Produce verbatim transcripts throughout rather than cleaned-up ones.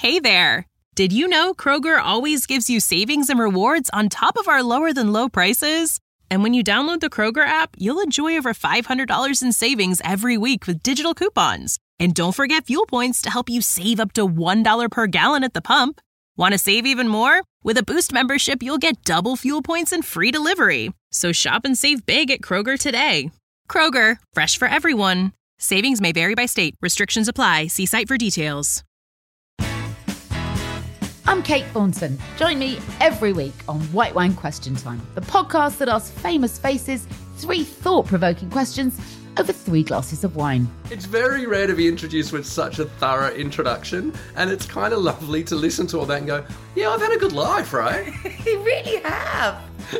Hey there! Did you know Kroger always gives you savings and rewards on top of our lower-than-low prices? And when you download the Kroger app, you'll enjoy over five hundred dollars in savings every week with digital coupons. And don't forget fuel points to help you save up to one dollar per gallon at the pump. Want to save even more? With a Boost membership, you'll get double fuel points and free delivery. So shop and save big at Kroger today. Kroger, fresh for everyone. Savings may vary by state. Restrictions apply. See site for details. I'm Kate Thornton. Join me every week on White Wine Question Time, the podcast that asks famous faces three thought-provoking questions over three glasses of wine. It's very rare to be introduced with such a thorough introduction, and it's kind of lovely to listen to all that and go, yeah, I've had a good life, right? You really have.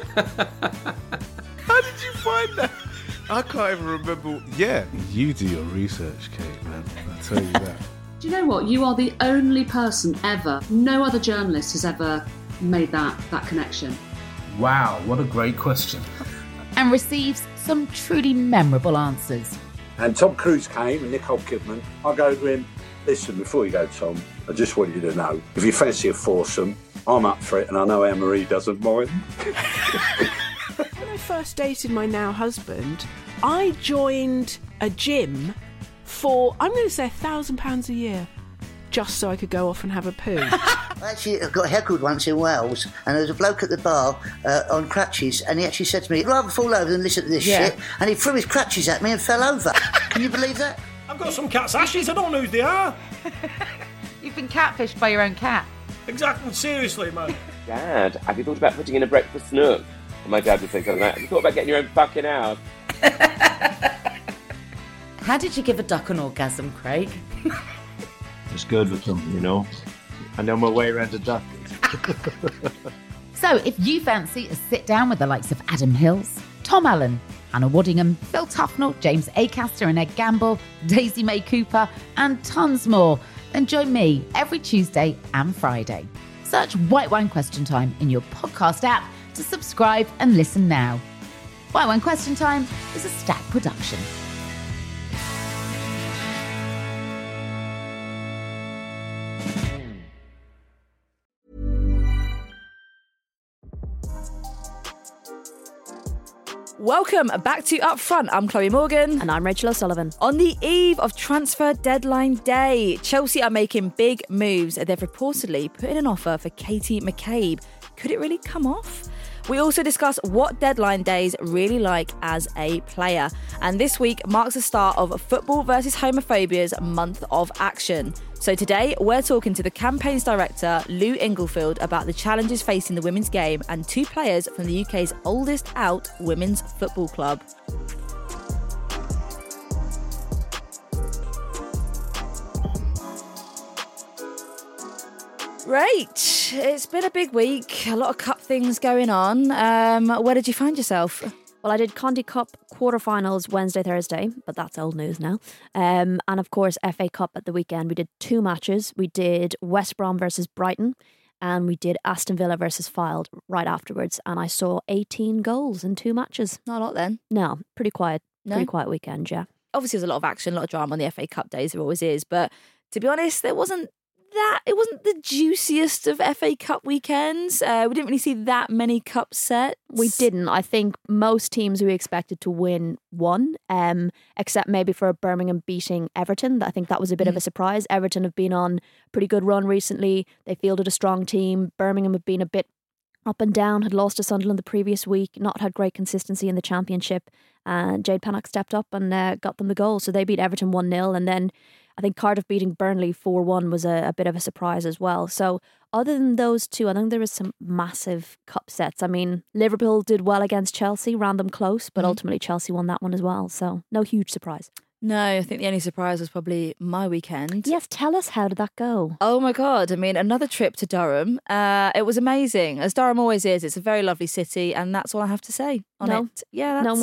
How did you find that? I can't even remember. Yeah, you do your research, Kate, man. I'll tell you that. Do you know what? You are the only person ever, no other journalist has ever made that, that connection. Wow, what a great question. And receives some truly memorable answers. And Tom Cruise came and Nicole Kidman. I go to him, listen, before you go, Tom, I just want you to know, if you fancy a foursome, I'm up for it, and I know Anne-Marie doesn't mind. When I first dated my now husband, I joined a gym for, I'm going to say, a thousand pounds a year, just so I could go off and have a poo. I actually got heckled once in Wales, and there was a bloke at the bar uh, on crutches, and he actually said to me, "I'd rather fall over than listen to this Yeah. shit," and he threw his crutches at me and fell over. Can you believe that? I've got some cat's ashes, I don't know who they are. You've been catfished by your own cat. Exactly, seriously, man. Dad, have you thought about putting in a breakfast nook? And my dad would say something like, have you thought about getting your own fucking house? How did you give a duck an orgasm, Craig? It's good with them, you know. I know my way around a duck. So if you fancy a sit down with the likes of Adam Hills, Tom Allen, Hannah Waddingham, Phil Tufnell, James Acaster and Ed Gamble, Daisy May Cooper, and tons more, then join me every Tuesday and Friday. Search White Wine Question Time in your podcast app to subscribe and listen now. White Wine Question Time is a Stack production. Welcome back to Up Front. I'm Chloe Morgan. And I'm Rachel O'Sullivan. On the eve of transfer deadline day, Chelsea are making big moves. They've reportedly put in an offer for Katie McCabe. Could it really come off? We also discuss what deadline days really like as a player. And this week marks the start of Football versus Homophobia's month of action. So today, we're talking to the campaigns director, Lou Inglefield, about the challenges facing the women's game and two players from the U K's oldest out women's football club. Right, it's been a big week, a lot of cup things going on. Um, where did you find yourself? Well, I did Conti Cup quarterfinals Wednesday, Thursday, but that's old news now. Um, and of course, F A Cup at the weekend. We did two matches. We did West Brom versus Brighton, and we did Aston Villa versus Fylde right afterwards. And I saw eighteen goals in two matches. Not a lot then. No, pretty quiet. No? Pretty quiet weekend, yeah. Obviously, there's a lot of action, a lot of drama on the F A Cup days. There always is. But to be honest, there wasn't that. It wasn't the juiciest of F A Cup weekends. Uh, we didn't really see that many cup sets. We didn't. I think most teams we expected to win won, um, except maybe for Birmingham beating Everton. I think that was a bit mm. of a surprise. Everton have been on a pretty good run recently. They fielded a strong team. Birmingham have been a bit up and down, had lost to Sunderland the previous week, not had great consistency in the Championship. And Jade Pinnock stepped up and uh, got them the goal. So they beat Everton one nil. And then I think Cardiff beating Burnley four one was a, a bit of a surprise as well. So other than those two, I think there was some massive cup sets. I mean, Liverpool did well against Chelsea, ran them close, but mm. ultimately Chelsea won that one as well. So no huge surprise. No, I think the only surprise was probably my weekend. Yes, tell us, how did that go? Oh my God, I mean, another trip to Durham. Uh, it was amazing, as Durham always is. It's a very lovely city, and that's all I have to say on no. it. Yeah, that's, no more?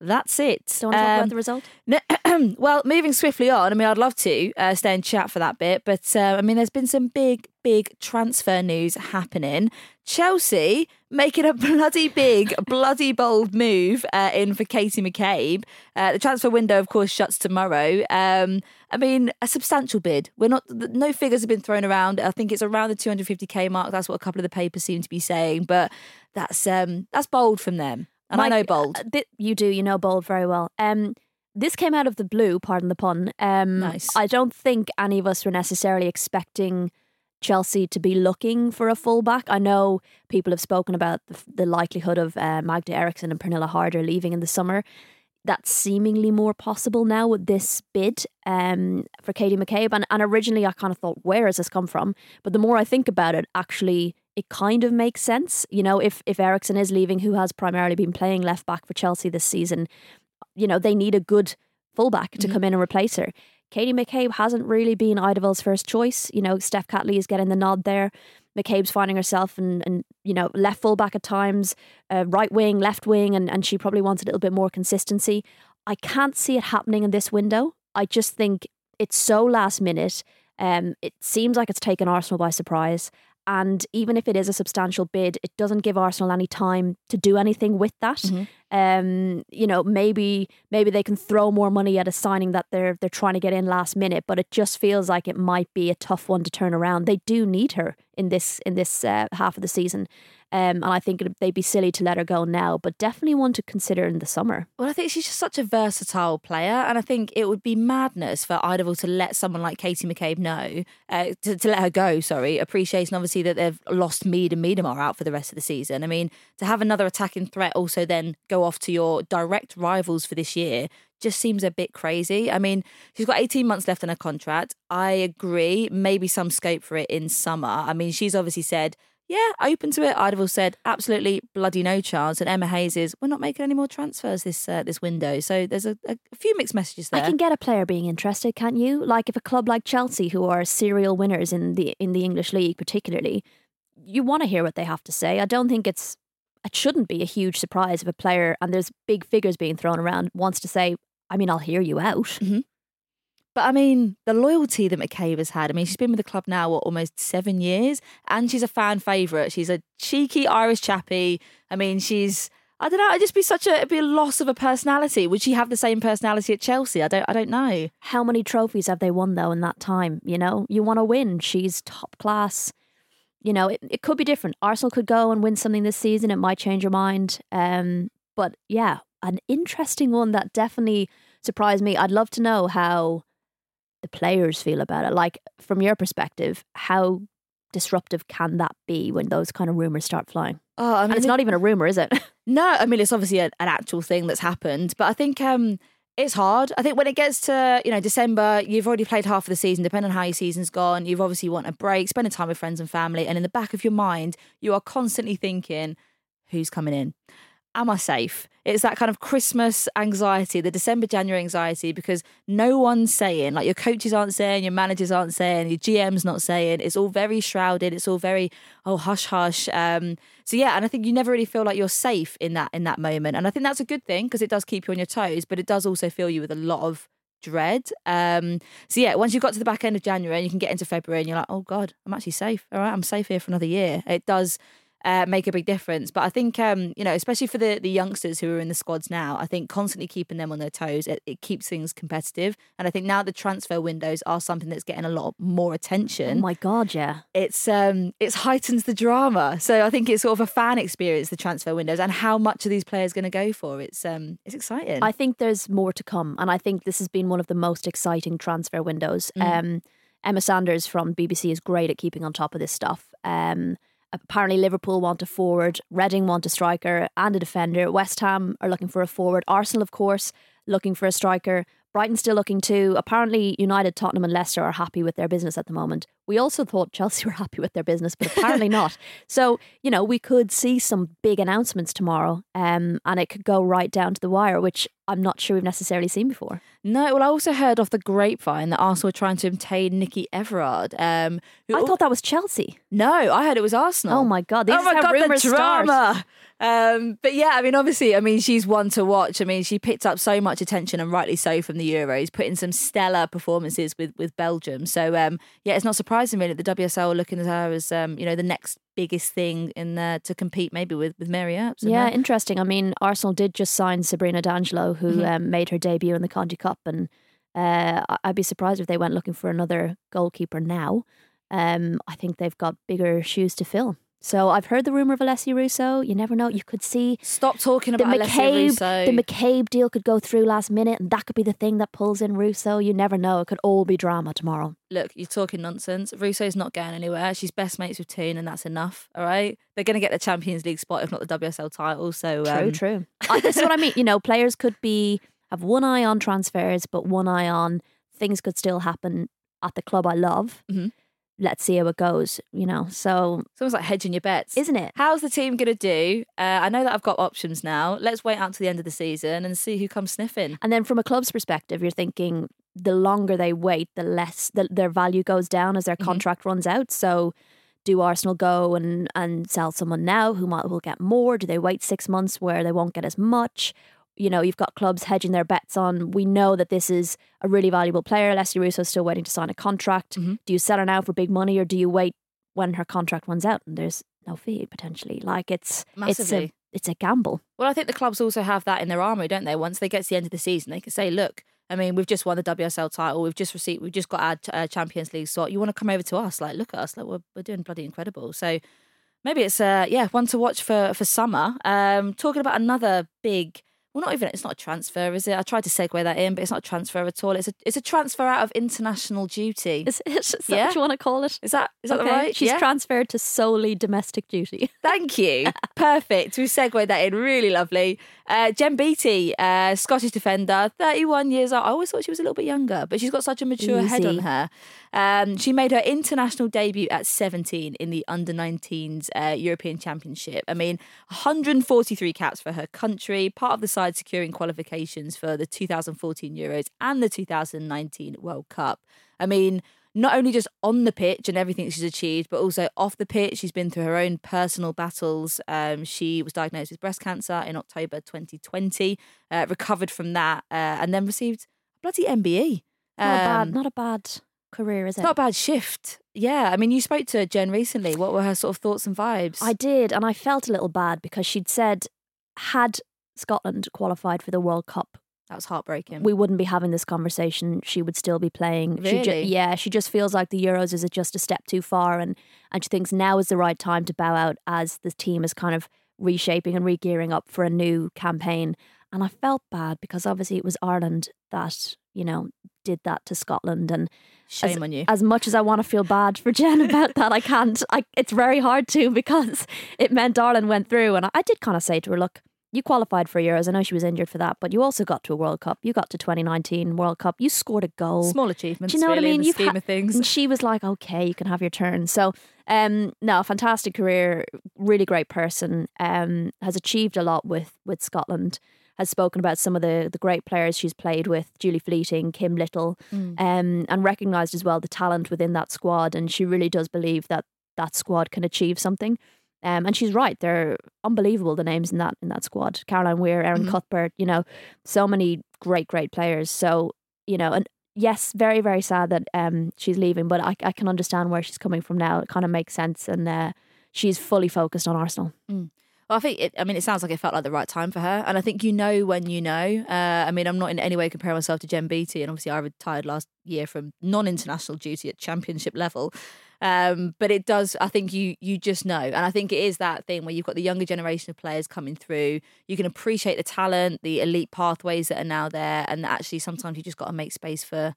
That's it. Do you want to talk Um, about the result? No, well, moving swiftly on, I mean, I'd love to uh, stay and chat for that bit, but uh, I mean, there's been some big, big transfer news happening. Chelsea making a bloody big, bloody bold move uh, in for Katie McCabe. Uh, the transfer window, of course, shuts tomorrow. Um, I mean, a substantial bid. We're not. No figures have been thrown around. I think it's around the two hundred fifty k mark. That's what a couple of the papers seem to be saying, but that's um, that's bold from them. And Mike, I know bold. uh, th- you do, you know bold very well. Um, this came out of the blue, pardon the pun. Um, Nice. I don't think any of us were necessarily expecting Chelsea to be looking for a fullback. I know people have spoken about the, the likelihood of uh, Magda Eriksson and Pernilla Harder leaving in the summer. That's seemingly more possible now with this bid um, for Katie McCabe. And, and originally I kind of thought, where has this come from? But the more I think about it, actually, it kind of makes sense. You know, if, if Eriksson is leaving, who has primarily been playing left back for Chelsea this season, you know, they need a good fullback to Mhm. come in and replace her. Katie McCabe hasn't really been Eidevall's first choice. You know, Steph Catley is getting the nod there. McCabe's finding herself in, in you know, left fullback at times, uh, right wing, left wing, and, and she probably wants a little bit more consistency. I can't see it happening in this window. I just think it's so last minute. Um, it seems like it's taken Arsenal by surprise. And even if it is a substantial bid, it doesn't give Arsenal any time to do anything with that. Mhm. Um, you know, maybe maybe they can throw more money at a signing that they're they're trying to get in last minute, but it just feels like it might be a tough one to turn around. They do need her in this in this uh, half of the season, um, and I think it'd, they'd be silly to let her go now. But definitely one to consider in the summer. Well, I think she's just such a versatile player, and I think it would be madness for Eidevall to let someone like Katie McCabe know, uh, to, to let her go, sorry, appreciating obviously that they've lost Mead and Miedemar out for the rest of the season. I mean, to have another attacking threat also then go off to your direct rivals for this year just seems a bit crazy. I mean, she's got eighteen months left on her contract. I agree, maybe some scope for it in summer. I mean, she's obviously said, yeah, open to it. Eidevall said, absolutely bloody no chance. And Emma Hayes is, we're not making any more transfers this uh, this window. So there's a, a, a few mixed messages there. I can get a player being interested, can't you? Like if a club like Chelsea, who are serial winners in the in the English league particularly, you want to hear what they have to say. I don't think it's it shouldn't be a huge surprise if a player, and there's big figures being thrown around, wants to say, I mean, I'll hear you out. Mm-hmm. But I mean, the loyalty that McCabe has had, I mean, she's been with the club now, what, almost seven years, and she's a fan favourite. She's a cheeky Irish chappie. I mean, she's, I don't know, it'd just be such a, it'd be a loss of a personality. Would she have the same personality at Chelsea? I don't, I don't know. How many trophies have they won, though, in that time? You know, you want to win. She's top class. You know, it, it could be different. Arsenal could go and win something this season. It might change your mind. Um, but yeah, an interesting one that definitely surprised me. I'd love to know how the players feel about it. Like, from your perspective, how disruptive can that be when those kind of rumours start flying? Oh, I mean, and it's it- not even a rumour, is it? No, I mean, it's obviously a, an actual thing that's happened, but I think um, it's hard. I think when it gets to, you know, December, you've already played half of the season, depending on how your season's gone. You've obviously want a break, spending time with friends and family, and in the back of your mind, you are constantly thinking, who's coming in? Am I safe? It's that kind of Christmas anxiety, the December, January anxiety, because no one's saying, like your coaches aren't saying, your managers aren't saying, your G M's not saying. It's all very shrouded. It's all very, oh, hush, hush. Um, so yeah, and I think you never really feel like you're safe in that in that moment. And I think that's a good thing because it does keep you on your toes, but it does also fill you with a lot of dread. Um, so yeah, once you've got to the back end of January and you can get into February and you're like, oh God, I'm actually safe. All right, I'm safe here for another year. It does Uh, make a big difference. But I think, um, you know, especially for the, the youngsters who are in the squads now, I think constantly keeping them on their toes, it, it keeps things competitive. And I think now the transfer windows are something that's getting a lot more attention. Oh my God, yeah. It's um, it's heightens the drama. So I think it's sort of a fan experience, the transfer windows, and how much are these players going to go for? It's um, it's exciting. I think there's more to come. And I think this has been one of the most exciting transfer windows. Mm. Um, Emma Sanders from B B C is great at keeping on top of this stuff. Um, Apparently Liverpool want a forward, Reading want a striker and a defender, West Ham are looking for a forward, Arsenal of course looking for a striker, Brighton still looking too. Apparently United, Tottenham and Leicester are happy with their business at the moment. We also thought Chelsea were happy with their business, but apparently not. So, you know, we could see some big announcements tomorrow um, and it could go right down to the wire, which I'm not sure we've necessarily seen before. No, well, I also heard off the grapevine that Arsenal were trying to obtain Nikki Everard. Um, who I thought that was Chelsea. No, I heard it was Arsenal. Oh my God, these oh my how God, rumours the start. drama. Um, but yeah, I mean, obviously, I mean, she's one to watch. I mean, she picked up so much attention, and rightly so, from the Euros, put in some stellar performances with, with Belgium. So um, yeah, it's not surprising really that the W S L are looking at her as um, you know, the next biggest thing in there to compete maybe with, with Mary Earps. Yeah, there. interesting. I mean, Arsenal did just sign Sabrina D'Angelo, who Mhm. um, made her debut in the Conti Cup, and uh, I- I'd be surprised if they went looking for another goalkeeper now. Um, I think they've got bigger shoes to fill. So I've heard the rumour of Alessia Russo. You never know. You could see Stop talking the about Alessia McCabe, Russo. the McCabe deal could go through last minute, and that could be the thing that pulls in Russo. You never know. It could all be drama tomorrow. Look, you're talking nonsense. Russo's not going anywhere. She's best mates with Toon, and that's enough. All right, they're going to get the Champions League spot, if not the W S L title. So True, um, true. I, this is what I mean. You know, players could be have one eye on transfers, but one eye on things could still happen at the club I love. Mhm. Let's see how it goes. You know, so It's almost like hedging your bets, isn't it? How's the team going to do? Uh, I know that I've got options now. Let's wait out to the end of the season and see who comes sniffing. And then from a club's perspective, you're thinking the longer they wait, the less the, their value goes down as their Mhm. contract runs out. So do Arsenal go and, and sell someone now who might will get more? Do they wait six months where they won't get as much? You know, you've got clubs hedging their bets on, we know that this is a really valuable player. Alessia Russo's still waiting to sign a contract. Mm-hmm. Do you sell her now for big money, or do you wait when her contract runs out and there's no fee potentially? Like it's Massively. it's a it's a gamble. Well, I think the clubs also have that in their armoury, don't they? Once they get to the end of the season, they can say, look, I mean, we've just won the W S L title. We've just received, we've just got our uh, Champions League slot. You want to come over to us? Like, look at us. Like, we're, we're doing bloody incredible. So maybe it's, uh, yeah, one to watch for, for summer. Um, talking about another big, well, not even, it's not a transfer, is it? I tried to segue that in, but it's not a transfer at all. It's a, it's a transfer out of international duty. Is, is that Yeah? what you want to call it? Is that, is that Okay. the right? She's Yeah? transferred to solely domestic duty. Thank you. Perfect. We segued that in. Really lovely. Uh, Jen Beattie, uh, Scottish defender, thirty-one years old. I always thought she was a little bit younger, but she's got such a mature head on Easy. her. Um, she made her international debut at seventeen in the under nineteens uh, European Championship. I mean, one hundred forty-three caps for her country, part of the side securing qualifications for the two thousand fourteen Euros and the two thousand nineteen World Cup. I mean, not only just on the pitch and everything she's achieved, but also off the pitch. She's been through her own personal battles. Um, she was diagnosed with breast cancer in October twenty twenty, uh, recovered from that, uh, and then received a bloody M B E. Not a bad, Um, not a bad career, is it? It's not a bad shift. Yeah, I mean, you spoke to Jen recently. What were her sort of thoughts and vibes? I did, and I felt a little bad because she'd said, had Scotland qualified for the World Cup, that was heartbreaking. we wouldn't be having this conversation. She would still be playing. She ju- Really? yeah, she just feels like the Euros is just a step too far, and and she thinks now is the right time to bow out as the team is kind of reshaping and re-gearing up for a new campaign. And I felt bad because obviously it was Ireland that, you know, did that to Scotland. And Shame as, on you. As much as I want to feel bad for Jen about that, I can't. I, it's very hard to, because it meant Ireland went through. And I, I did kind of say to her, look, you qualified for Euros. I know she was injured for that, but you also got to a World Cup. You got to twenty nineteen World Cup. You scored a goal. Small achievements, Do you know really, what I mean? in the You've scheme ha- of things. And she was like, okay, you can have your turn. So, um, no, fantastic career, really great person, um, has achieved a lot with, with Scotland, has spoken about some of the, the great players she's played with, Julie Fleeting, Kim Little, Mm. um, and recognised as well the talent within that squad. And she really does believe that that squad can achieve something. Um, and she's right; they're unbelievable, the names in that in that squad. Caroline Weir, Erin Mhm. Cuthbert, you know, so many great, great players. So, you know, and yes, very, very sad that um she's leaving, but I I can understand where she's coming from now. It kind of makes sense, and uh, she's fully focused on Arsenal. Mm. Well, I think, it, I mean, it sounds like it felt like the right time for her. And I think you know when you know. Uh, I mean, I'm not in any way comparing myself to Jen Beattie. And obviously I retired last year from non-international duty at championship level. Um, but it does, I think you you just know. And I think it is that thing where you've got the younger generation of players coming through. You can appreciate the talent, the elite pathways that are now there. And actually sometimes you just got to make space for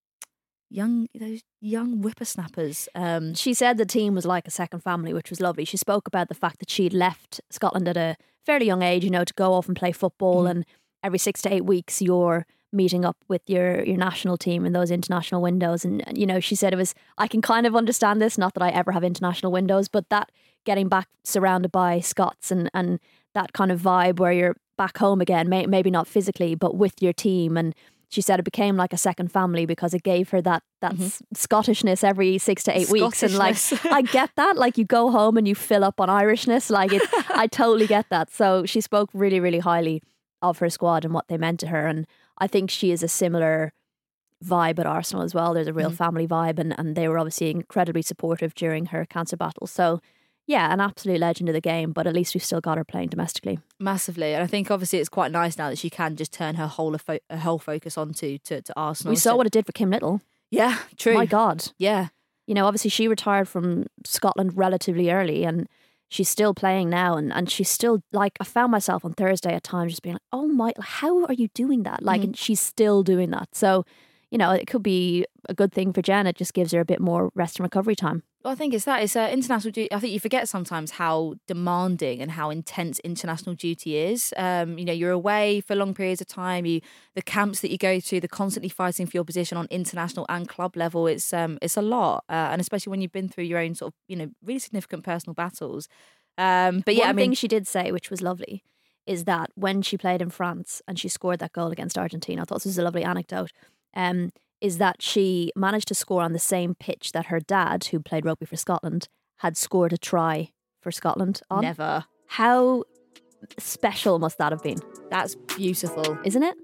young, those young whippersnappers. Um, She said the team was like a second family, which was lovely. She spoke about the fact that she'd left Scotland at a fairly young age, you know, to go off and play football. Mhm. And every six to eight weeks, you're meeting up with your, your national team in those international windows. And, you know, she said it was, I can kind of understand this, not that I ever have international windows, but that getting back surrounded by Scots and, and that kind of vibe where you're back home again, may, maybe not physically, but with your team. And she said it became like a second family because it gave her that that mm-hmm. s- Scottishness every six to eight weeks. And like, I get that. Like, you go home and you fill up on Irishness. Like, it, I totally get that. So she spoke really, really highly of her squad and what they meant to her. And I think she is a similar vibe at Arsenal as well. There's a real mm-hmm. family vibe, and, and they were obviously incredibly supportive during her cancer battle. So yeah, an absolute legend of the game, but at least we've still got her playing domestically. Massively. And I think obviously it's quite nice now that she can just turn her whole fo- her whole focus onto to, to Arsenal. We saw so, what it did for Kim Little. Yeah, true. My God. Yeah. You know, obviously she retired from Scotland relatively early, and she's still playing now, and, and she's still, like, I found myself on Thursday at times just being like, oh my, how are you doing that? Like, mm-hmm. and she's still doing that. So, you know, it could be a good thing for Jen. It just gives her a bit more rest and recovery time. Well, I think it's that. It's uh, international duty. I think you forget sometimes how demanding and how intense international duty is. Um, you know, you're away for long periods of time. You, the camps that you go to, the constantly fighting for your position on international and club level. It's um, it's a lot, uh, and especially when you've been through your own sort of, you know, really significant personal battles. Um, but yeah, one I mean, thing she did say, which was lovely, is that when she played in France and she scored that goal against Argentina, I thought this was a lovely anecdote. Um. is that she managed to score on the same pitch that her dad, who played rugby for Scotland, had scored a try for Scotland on. Never. How special must that have been? That's beautiful. Isn't it?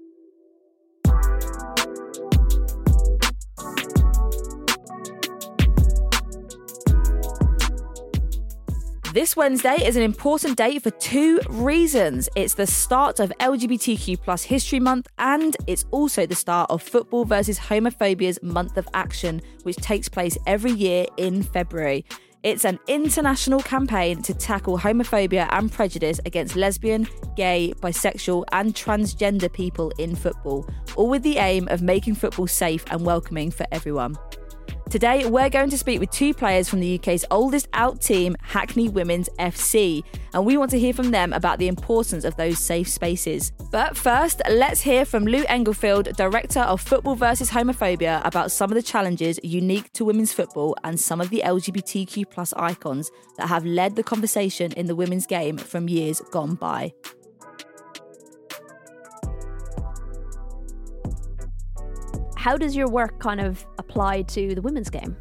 This Wednesday is an important date for two reasons. It's the start of L G B T Q plus History Month, and it's also the start of Football versus Homophobia's Month of Action, which takes place every year in February. It's an international campaign to tackle homophobia and prejudice against lesbian, gay, bisexual and transgender people in football, all with the aim of making football safe and welcoming for everyone. Today, we're going to speak with two players from the U K's oldest out team, Hackney Women's F C, and we want to hear from them about the importance of those safe spaces. But first, let's hear from Lou Englefield, Director of Football versus Homophobia, about some of the challenges unique to women's football and some of the L G B T Q plus icons that have led the conversation in the women's game from years gone by. How does your work kind of apply to the women's game?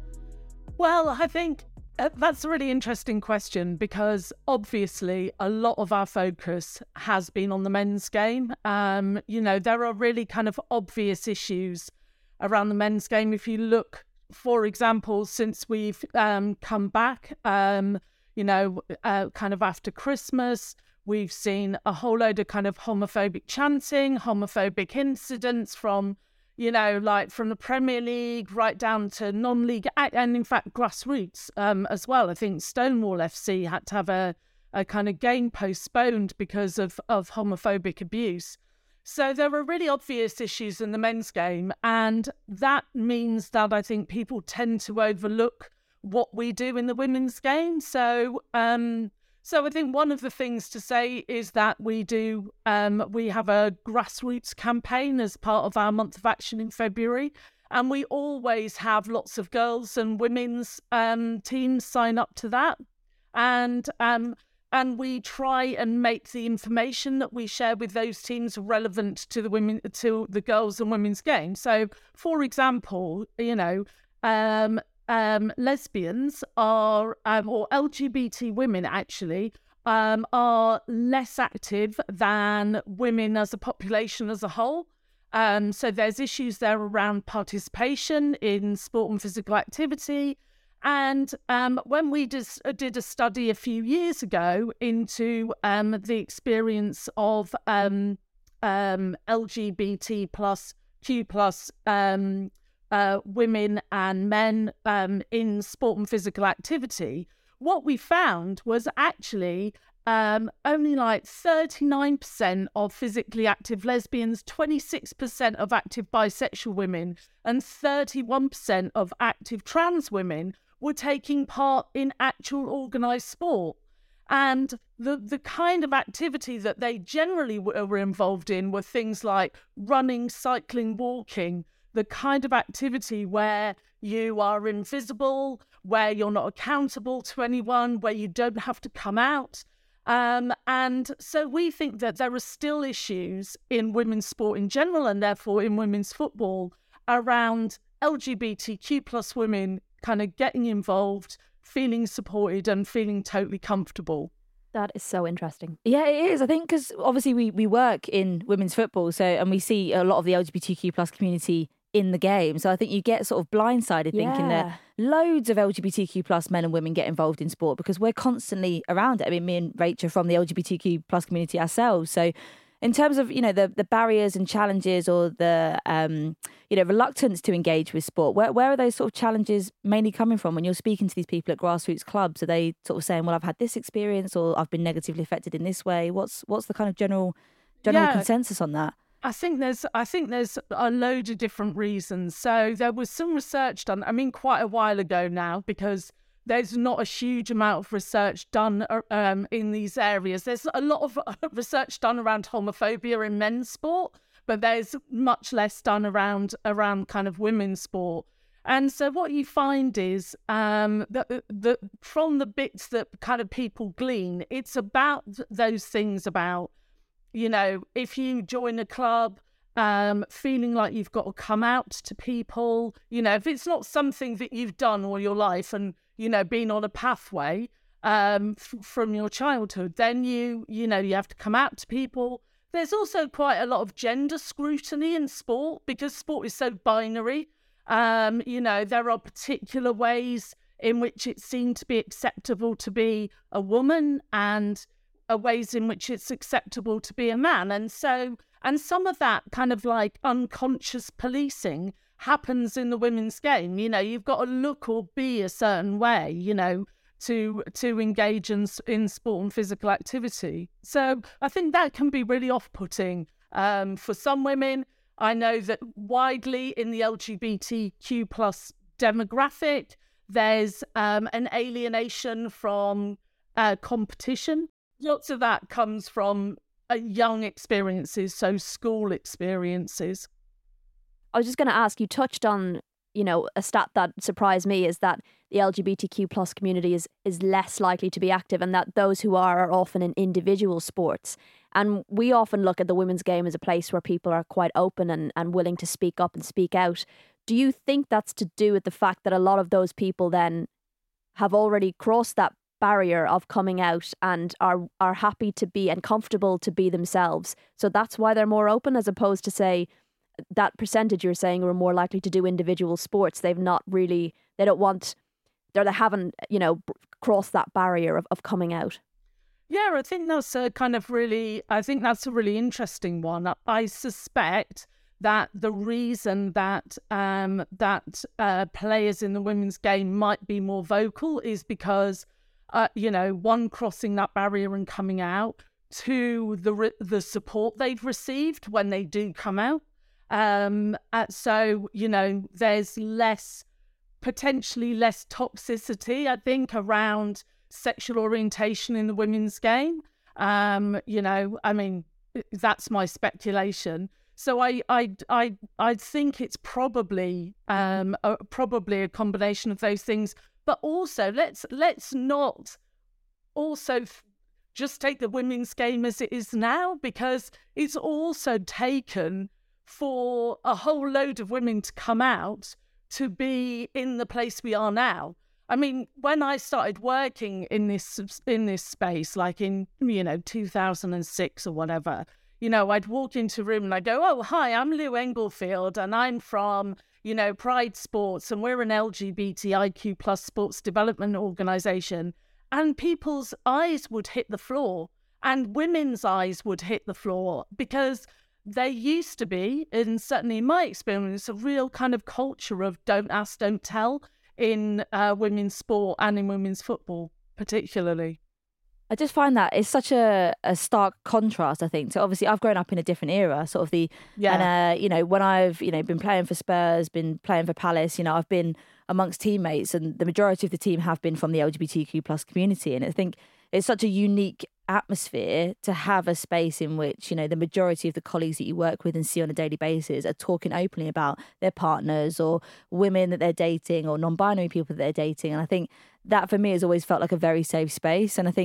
Well, I think that's a really interesting question, because obviously a lot of our focus has been on the men's game. Um, you know, there are really kind of obvious issues around the men's game. If you look, for example, since we've um, come back, um, you know, uh, kind of after Christmas, we've seen a whole load of kind of homophobic chanting, homophobic incidents from, you know, like from the Premier League right down to non-league and in fact grassroots um, as well. I think Stonewall F C had to have a, a kind of game postponed because of, of homophobic abuse. So there are really obvious issues in the men's game, and that means that I think people tend to overlook what we do in the women's game. So um, So I think one of the things to say is that we do, um, we have a grassroots campaign as part of our month of action in February, and we always have lots of girls and women's um, teams sign up to that, and um, and we try and make the information that we share with those teams relevant to the women, to the girls and women's game. So, for example, you know. Um, Um, lesbians are, um, or L G B T women actually, um, are less active than women as a population as a whole. Um, so there's issues there around participation in sport and physical activity. And um, when we dis- did a study a few years ago into um, the experience of um, um, L G B T plus Q plus um Uh, women and men um, in sport and physical activity, what we found was actually um, only like thirty-nine percent of physically active lesbians, twenty-six percent of active bisexual women, and thirty-one percent of active trans women were taking part in actual organised sport. And the, the kind of activity that they generally were involved in were things like running, cycling, walking, the kind of activity where you are invisible, where you're not accountable to anyone, where you don't have to come out. Um, and so we think that there are still issues in women's sport in general, and therefore in women's football, around L G B T Q plus women kind of getting involved, feeling supported and feeling totally comfortable. That is so interesting. Yeah, it is. I think because obviously we, we work in women's football, so and we see a lot of the L G B T Q plus community in the game. So I think you get sort of blindsided thinking Yeah. that loads of L G B T Q plus men and women get involved in sport because we're constantly around it. I mean, me and Rachel are from the L G B T Q plus community ourselves. So in terms of, you know, the, the barriers and challenges or the, um, you know, reluctance to engage with sport, where, where are those sort of challenges mainly coming from when you're speaking to these people at grassroots clubs? Are they sort of saying, well, I've had this experience or I've been negatively affected in this way? What's what's the kind of general general Yeah. consensus on that? I think there's I think there's a load of different reasons. So there was some research done, I mean, quite a while ago now, because there's not a huge amount of research done um, in these areas. There's a lot of research done around homophobia in men's sport, but there's much less done around around kind of women's sport. And so what you find is um, that the, from the bits that kind of people glean, it's about those things about, you know, if you join a club, um, feeling like you've got to come out to people, you know, if it's not something that you've done all your life and, you know, been on a pathway um, f- from your childhood, then you, you know, you have to come out to people. There's also quite a lot of gender scrutiny in sport because sport is so binary. Um, you know, there are particular ways in which it seemed to be acceptable to be a woman and are ways in which it's acceptable to be a man. And so, and some of that kind of like unconscious policing happens in the women's game. You know, you've got to look or be a certain way, you know, to to engage in, in sport and physical activity. So I think that can be really off-putting um, for some women. I know that widely in the L G B T Q plus demographic, there's um, an alienation from uh, competition. Lots of that comes from uh, young experiences, so school experiences. I was just going to ask, you touched on, you know, a stat that surprised me is that the L G B T Q plus community is, is less likely to be active and that those who are are often in individual sports. And we often look at the women's game as a place where people are quite open and, and willing to speak up and speak out. Do you think that's to do with the fact that a lot of those people then have already crossed that barrier of coming out and are are happy to be and comfortable to be themselves? So that's why they're more open, as opposed to, say, that percentage you're saying are more likely to do individual sports. They've not really, they don't want, or they haven't, you know, crossed that barrier of, of coming out. Yeah, I think that's a kind of really, I think that's a really interesting one. I suspect that the reason that um, that uh, players in the women's game might be more vocal is because, uh, you know, one, crossing that barrier and coming out, two, the re- the support they've received when they do come out. Um, uh, so, you know, there's less, potentially less toxicity, I think, around sexual orientation in the women's game. Um, you know, I mean, that's my speculation. So I, I, I, I think it's probably, um, a, probably a combination of those things. But also, let's let's not also f- just take the women's game as it is now, because it's also taken for a whole load of women to come out to be in the place we are now. I mean, when I started working in this in this space, like in, you know, two thousand six or whatever, you know, I'd walk into a room and I'd go, oh, hi, I'm Lou Englefield and I'm from, you know, Pride Sports and we're an L G B T I Q plus sports development organisation. And people's eyes would hit the floor and women's eyes would hit the floor because there used to be, and certainly in my experience, a real kind of culture of don't ask, don't tell in uh, women's sport and in women's football, particularly. I just find that it's such a, a stark contrast, I think. So obviously I've grown up in a different era, sort of the, yeah. and, uh, you know, when I've, you know, been playing for Spurs, been playing for Palace, you know, I've been amongst teammates and the majority of the team have been from the L G B T Q plus community. And I think it's such a unique atmosphere to have a space in which, you know, the majority of the colleagues that you work with and see on a daily basis are talking openly about their partners or women that they're dating or non-binary people that they're dating. And I think that for me has always felt like a very safe space. And I think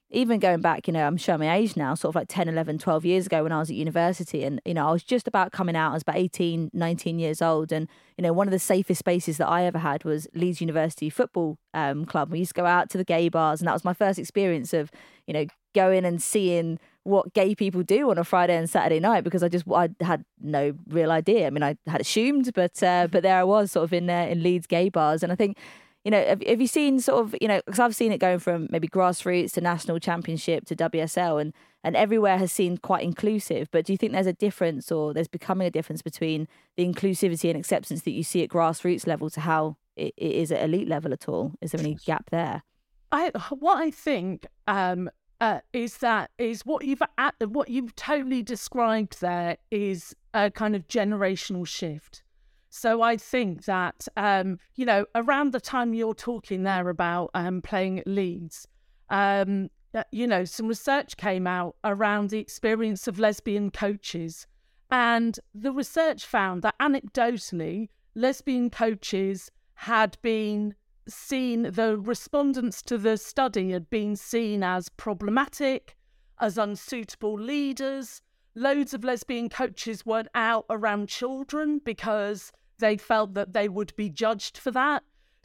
even going back, you know, I'm showing my age now, sort of like ten, eleven, twelve years ago when I was at university. And, you know, I was just about coming out. I was about eighteen, nineteen years old. And, you know, one of the safest spaces that I ever had was Leeds University Football um, Club. We used to go out to the gay bars. And that was my first experience of, you know, going and seeing what gay people do on a Friday and Saturday night, because I just I had no real idea. I mean, I had assumed, but uh, but there I was sort of in uh, in Leeds gay bars. And I think, you know, have, have you seen sort of, you know, because I've seen it going from maybe grassroots to national championship to W S L, and, and everywhere has seemed quite inclusive. But do you think there's a difference, or there's becoming a difference between the inclusivity and acceptance that you see at grassroots level to how it, it is at elite level at all? Is there any gap there? I what I think um, uh, is that is what you've at, what you've totally described there is a kind of generational shift. So I think that, um, you know, around the time you're talking there about um, playing at Leeds, um, you know, some research came out around the experience of lesbian coaches. And the research found that anecdotally, lesbian coaches had been seen, the respondents to the study had been seen as problematic, as unsuitable leaders. Loads of lesbian coaches weren't out around children because they felt that they would be judged for that.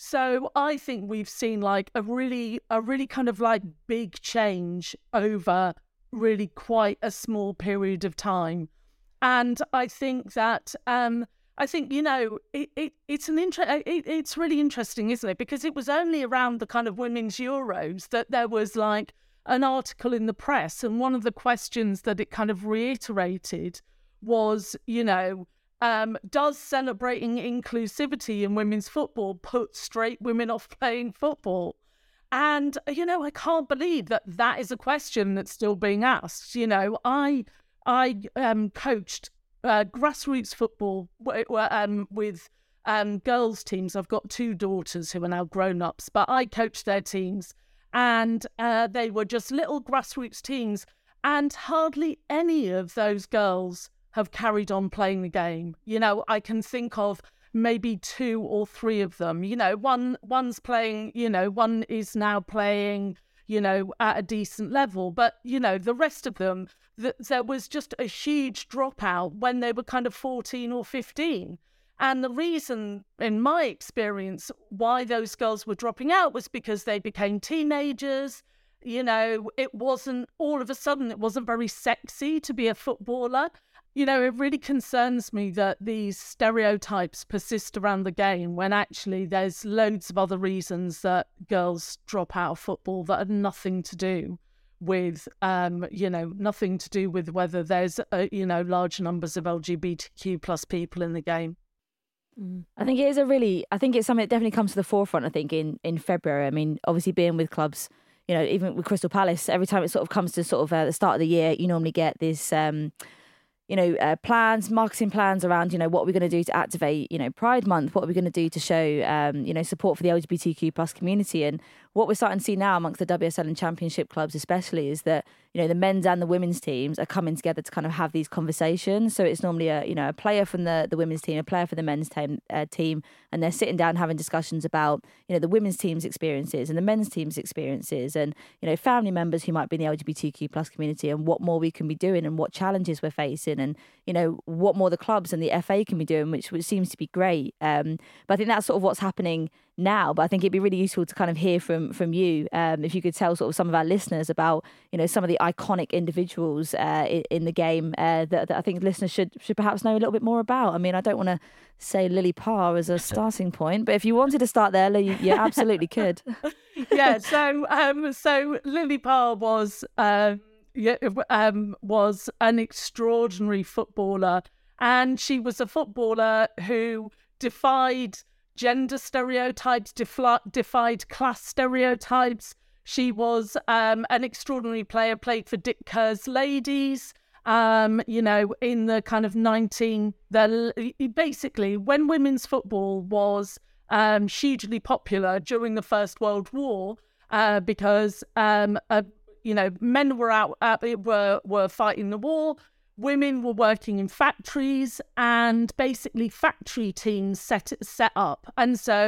So I think we've seen like a really, a really kind of like big change over really quite a small period of time. And I think that, um, I think, you know, it, it it's an inter- it, it's really interesting, isn't it? Because it was only around the kind of women's Euros that there was like an article in the press. And one of the questions that it kind of reiterated was, you know, Um, does celebrating inclusivity in women's football put straight women off playing football? And, you know, I can't believe that that is a question that's still being asked. You know, I I um, coached uh, grassroots football um, with um, girls' teams. I've got two daughters who are now grown-ups, but I coached their teams. And uh, they were just little grassroots teams. And hardly any of those girls have carried on playing the game. You know, I can think of maybe two or three of them. You know, one one's playing, you know, one is now playing, you know, at a decent level. But, you know, the rest of them, th- there was just a huge dropout when they were kind of fourteen or fifteen. And the reason, in my experience, why those girls were dropping out was because they became teenagers. You know, it wasn't, all of a sudden, it wasn't very sexy to be a footballer. You know, it really concerns me that these stereotypes persist around the game when actually there's loads of other reasons that girls drop out of football that are nothing to do with, um, you know, nothing to do with whether there's, uh, you know, large numbers of L G B T Q plus people in the game. I think it is a really, I think it's something that definitely comes to the forefront, I think, in, in February. I mean, obviously being with clubs, you know, even with Crystal Palace, every time it sort of comes to sort of uh, the start of the year, you normally get this, um, you know, uh, plans, marketing plans around, you know, what are we going to do to activate, you know, Pride Month? What are we going to do to show, um, you know, support for the L G B T Q plus community? And what we're starting to see now amongst the W S L and Championship clubs especially is that, you know, the men's and the women's teams are coming together to kind of have these conversations. So it's normally a, you know, a player from the, the women's team, a player for the men's team, uh, team, and they're sitting down having discussions about, you know, the women's team's experiences and the men's team's experiences and, you know, family members who might be in the L G B T Q plus community and what more we can be doing and what challenges we're facing and, you know, what more the clubs and the F A can be doing, which, which seems to be great. Um, but I think that's sort of what's happening now. But I think it'd be really useful to kind of hear from from you, um, if you could tell sort of some of our listeners about, you know, some of the iconic individuals uh, in, in the game uh, that, that I think listeners should should perhaps know a little bit more about. I mean, I don't want to say Lily Parr as a starting point, but if you wanted to start there, you, you absolutely could. Yeah. So um, so Lily Parr was uh, yeah, um, was an extraordinary footballer, and she was a footballer who defied gender stereotypes, defli- defied class stereotypes. She was um, an extraordinary player, played for Dick Kerr's Ladies, um, you know, in the kind of nineteen... The, basically, when women's football was um, hugely popular during the First World War, uh, because, um, uh, you know, men were out, uh, were, were fighting the war, women were working in factories, and basically factory teams set set up. And so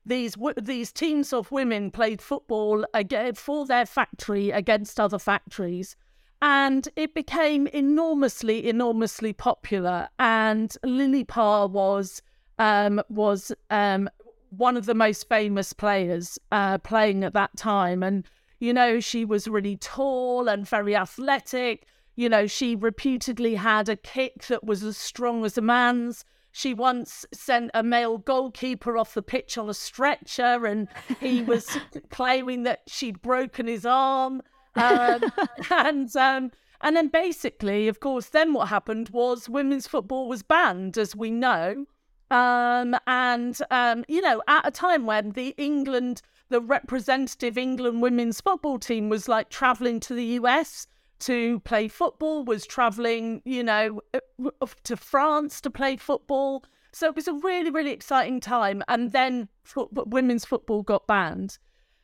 these w- these teams of women played football again for their factory against other factories. And it became enormously, enormously popular. And Lily Parr was um, was um, one of the most famous players uh, playing at that time. And, you know, she was really tall and very athletic. You know, she reputedly had a kick that was as strong as a man's. She once sent a male goalkeeper off the pitch on a stretcher, and he was claiming that she'd broken his arm. um, and um, and then basically, of course, then what happened was women's football was banned, as we know. Um, and, um, you know, at a time when the England, the representative England women's football team was like travelling to the U S to play football, was travelling, you know, to France to play football. So it was a really, really exciting time. And then fo- women's football got banned.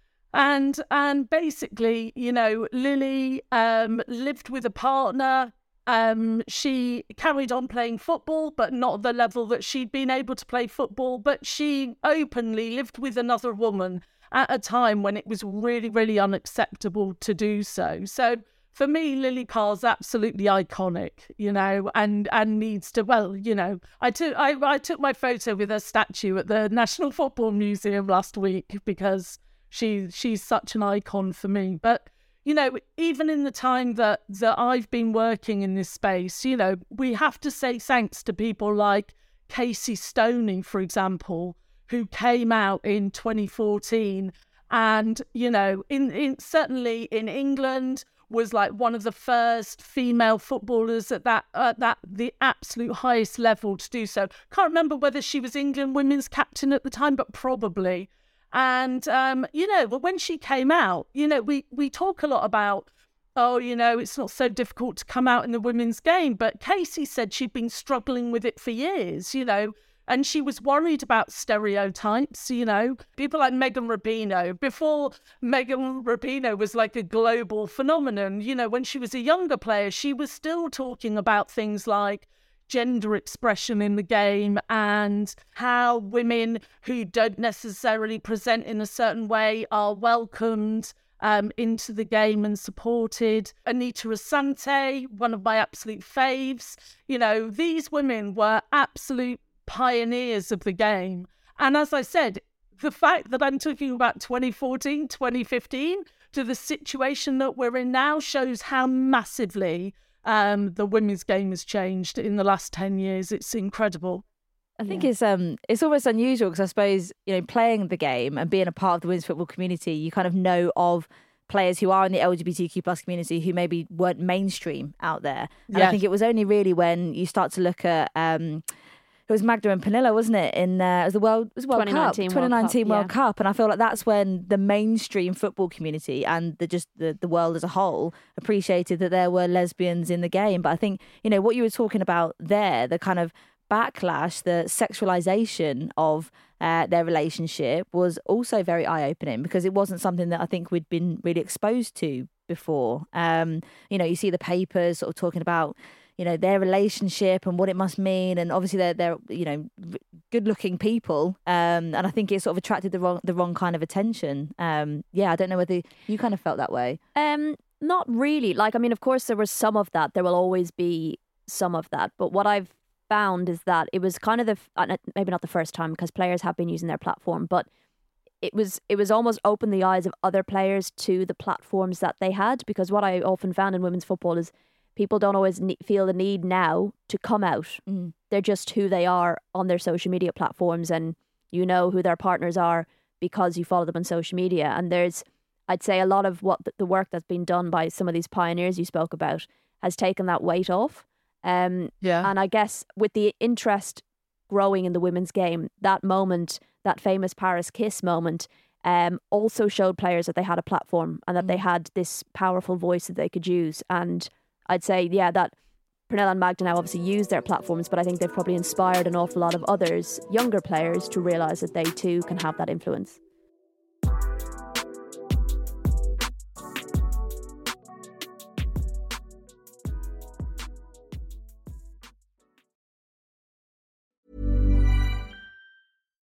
And and basically, you know, Lily um, lived with a partner. Um, she carried on playing football, but not at the level that she'd been able to play football. But she openly lived with another woman at a time when it was really, really unacceptable to do so. So for me, Lily Parr's absolutely iconic, you know, and, and needs to, well, you know, I took I, I took my photo with her statue at the National Football Museum last week because She she's such an icon for me. But, you know, even in the time that, that I've been working in this space, you know, we have to say thanks to people like Casey Stoney, for example, who came out in twenty fourteen and, you know, in, in certainly in England was like one of the first female footballers at that at that the absolute highest level to do so. Can't remember whether she was England women's captain at the time, but probably. And, um, you know, but when she came out, you know, we, we talk a lot about, oh, you know, it's not so difficult to come out in the women's game. But Casey said she'd been struggling with it for years, you know, and she was worried about stereotypes, you know. People like Megan Rapinoe, before Megan Rapinoe was like a global phenomenon, you know, when she was a younger player, she was still talking about things like gender expression in the game and how women who don't necessarily present in a certain way are welcomed um, into the game and supported. Anita Asante, one of my absolute faves. You know, these women were absolute pioneers of the game. And as I said, the fact that I'm talking about twenty fourteen, twenty fifteen to the situation that we're in now shows how massively Um, the women's game has changed in the last ten years. It's incredible. I think yeah. it's um it's almost unusual because I suppose, you know, playing the game and being a part of the women's football community, you kind of know of players who are in the L G B T Q plus community who maybe weren't mainstream out there. And yeah. I think it was only really when you start to look at um it was Magda and Pernilla, wasn't it? In uh, it was the World, it was World Cup, twenty nineteen World Cup, yeah. Cup, and I feel like that's when the mainstream football community and the just the, the world as a whole appreciated that there were lesbians in the game. But I think, you know, what you were talking about there, the kind of backlash, the sexualization of uh, their relationship was also very eye-opening because it wasn't something that I think we'd been really exposed to before. Um, you know, you see the papers sort of talking about, you know, their relationship and what it must mean. And obviously they're, they're you know, good looking people. Um, and I think it sort of attracted the wrong the wrong kind of attention. Um, yeah, I don't know whether you kind of felt that way. Um, not really. Like, I mean, of course, there was some of that. There will always be some of that. But what I've found is that it was kind of the, maybe not the first time because players have been using their platform, but it was it was almost opened the eyes of other players to the platforms that they had. Because what I often found in women's football is people don't always ne- feel the need now to come out. Mm. They're just who they are on their social media platforms, and you know who their partners are because you follow them on social media. And there's, I'd say, a lot of what the, the work that's been done by some of these pioneers you spoke about has taken that weight off. Um, yeah. And I guess with the interest growing in the women's game, that moment, that famous Paris kiss moment, um, also showed players that they had a platform and that mm. they had this powerful voice that they could use. And I'd say, yeah, that Pernilla and Magda now obviously use their platforms, but I think they've probably inspired an awful lot of others, younger players, to realise that they too can have that influence.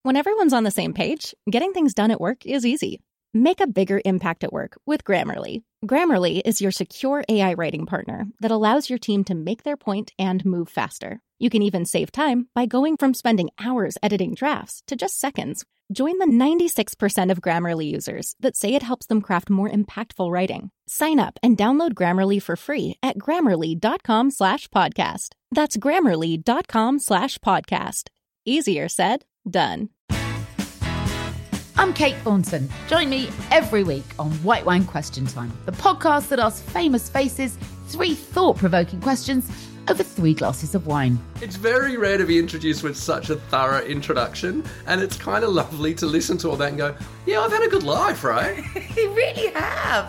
When everyone's on the same page, getting things done at work is easy. Make a bigger impact at work with Grammarly. Grammarly is your secure A I writing partner that allows your team to make their point and move faster. You can even save time by going from spending hours editing drafts to just seconds. Join the ninety-six percent of Grammarly users that say it helps them craft more impactful writing. Sign up and download Grammarly for free at grammarly.com slash podcast. That's grammarly.com slash podcast. Easier said, done. I'm Kate Thornton. Join me every week on White Wine Question Time, the podcast that asks famous faces three thought-provoking questions over three glasses of wine. It's very rare to be introduced with such a thorough introduction, and it's kind of lovely to listen to all that and go, yeah, I've had a good life, right? You really have.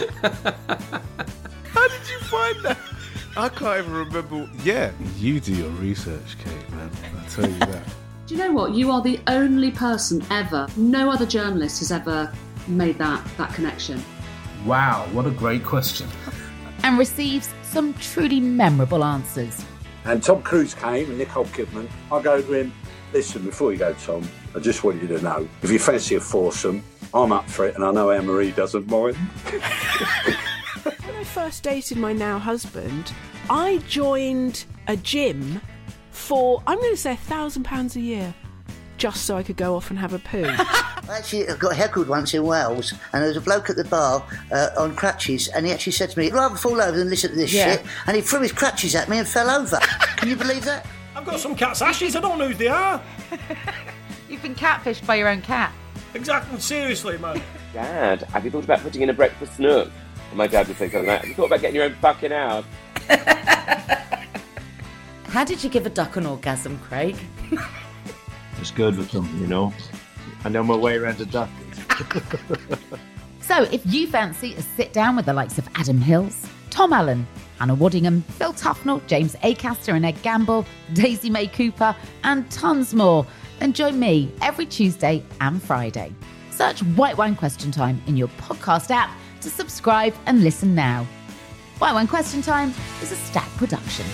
How did you find that? I can't even remember. Yeah, you do your research, Kate, man. I tell you that. Do you know what? You are the only person ever, no other journalist has ever made that, that connection. Wow, what a great question. And receives some truly memorable answers. And Tom Cruise came and Nicole Kidman. I go to him, listen, before you go, Tom, I just want you to know, if you fancy a foursome, I'm up for it, and I know Anne-Marie doesn't mind. When I first dated my now husband, I joined a gym for, I'm going to say, a thousand pounds a year, just so I could go off and have a poo. I actually got heckled once in Wales, and there was a bloke at the bar uh, on crutches, and he actually said to me, "I'd rather fall over than listen to this Yeah. shit," and he threw his crutches at me and fell over. Can you believe that? I've got some cat's ashes, I don't know who they are. You've been catfished by your own cat. Exactly, seriously, man. Dad, have you thought about putting in a breakfast nook? And my dad would say something like, have you thought about getting your own fucking house? How did you give a duck an orgasm, Craig? It's good with them, you know. I know my way around a duck. So if you fancy a sit down with the likes of Adam Hills, Tom Allen, Hannah Waddingham, Phil Tufnell, James Acaster and Ed Gamble, Daisy May Cooper, and tons more, then join me every Tuesday and Friday. Search White Wine Question Time in your podcast app to subscribe and listen now. White Wine Question Time is a Stack production.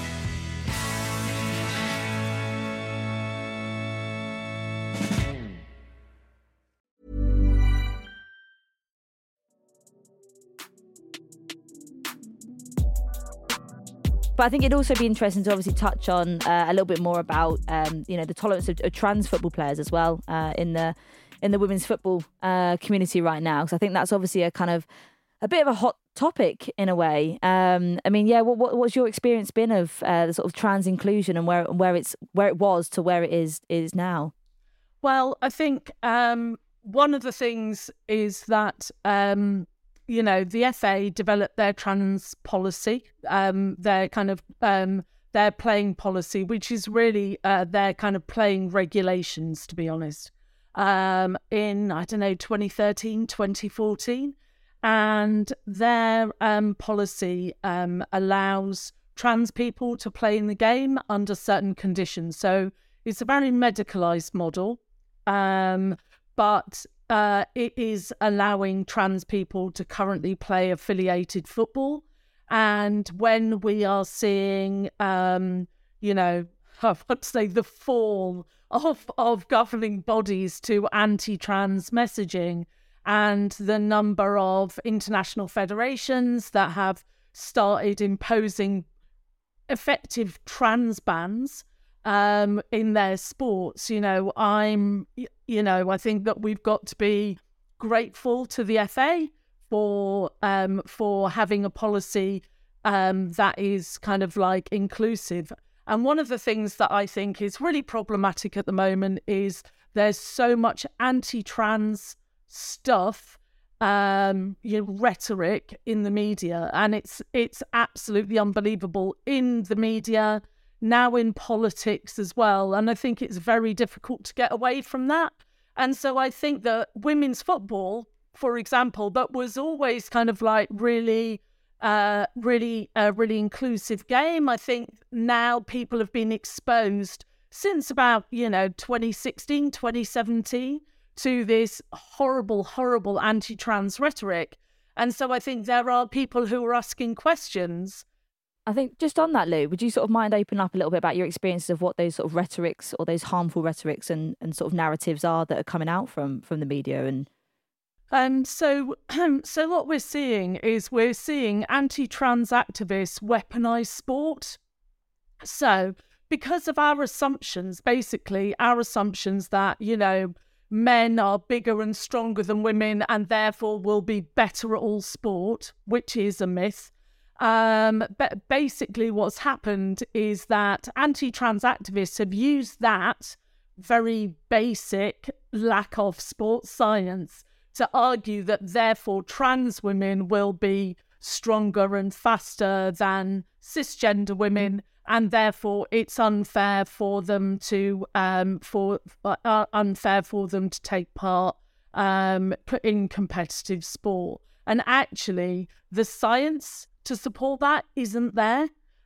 But I think it'd also be interesting to obviously touch on uh, a little bit more about, um, you know, the tolerance of, of trans football players as well uh, in the in the women's football uh, community right now. Because I think that's obviously a kind of a bit of a hot topic in a way. Um, I mean, yeah, what, what what's your experience been of uh, the sort of trans inclusion and where where it's where it was to where it is is now? Well, I think um, one of the things is that, um, you know, the F A developed their trans policy, um, their kind of um, their playing policy, which is really uh, their kind of playing regulations, to be honest, um, in, I don't know, twenty thirteen, twenty fourteen. And their um, policy um, allows trans people to play in the game under certain conditions. So it's a very medicalised model, um, but uh, it is allowing trans people to currently play affiliated football. And when we are seeing, um, you know, I would say the fall of, of governing bodies to anti-trans messaging, and the number of international federations that have started imposing effective trans bans um, in their sports, you know, I'm, you know, I think that we've got to be grateful to the F A for um, for having a policy um, that is kind of like inclusive. And one of the things that I think is really problematic at the moment is there's so much anti-trans stuff, um, you know, rhetoric in the media, and it's it's absolutely unbelievable in the media, now in politics as well. And I think it's very difficult to get away from that. And so I think that women's football, for example, that was always kind of like really, uh, really, uh, really inclusive game. I think now people have been exposed since about, you know, twenty sixteen, twenty seventeen, to this horrible, horrible anti-trans rhetoric. And so I think there are people who are asking questions I think just on that, Lou, would you sort of mind opening up a little bit about your experiences of what those sort of rhetorics or those harmful rhetorics and, and sort of narratives are that are coming out from from the media? And Um, so, so what we're seeing is we're seeing anti-trans activists weaponize sport. So, because of our assumptions, basically our assumptions that, you know, men are bigger and stronger than women and therefore will be better at all sport, which is a myth. Um, but basically what's happened is that anti-trans activists have used that very basic lack of sports science to argue that therefore trans women will be stronger and faster than cisgender women, and therefore it's unfair for them to um for uh, unfair for them to take part um in competitive sport. And actually, the science to support that isn't there.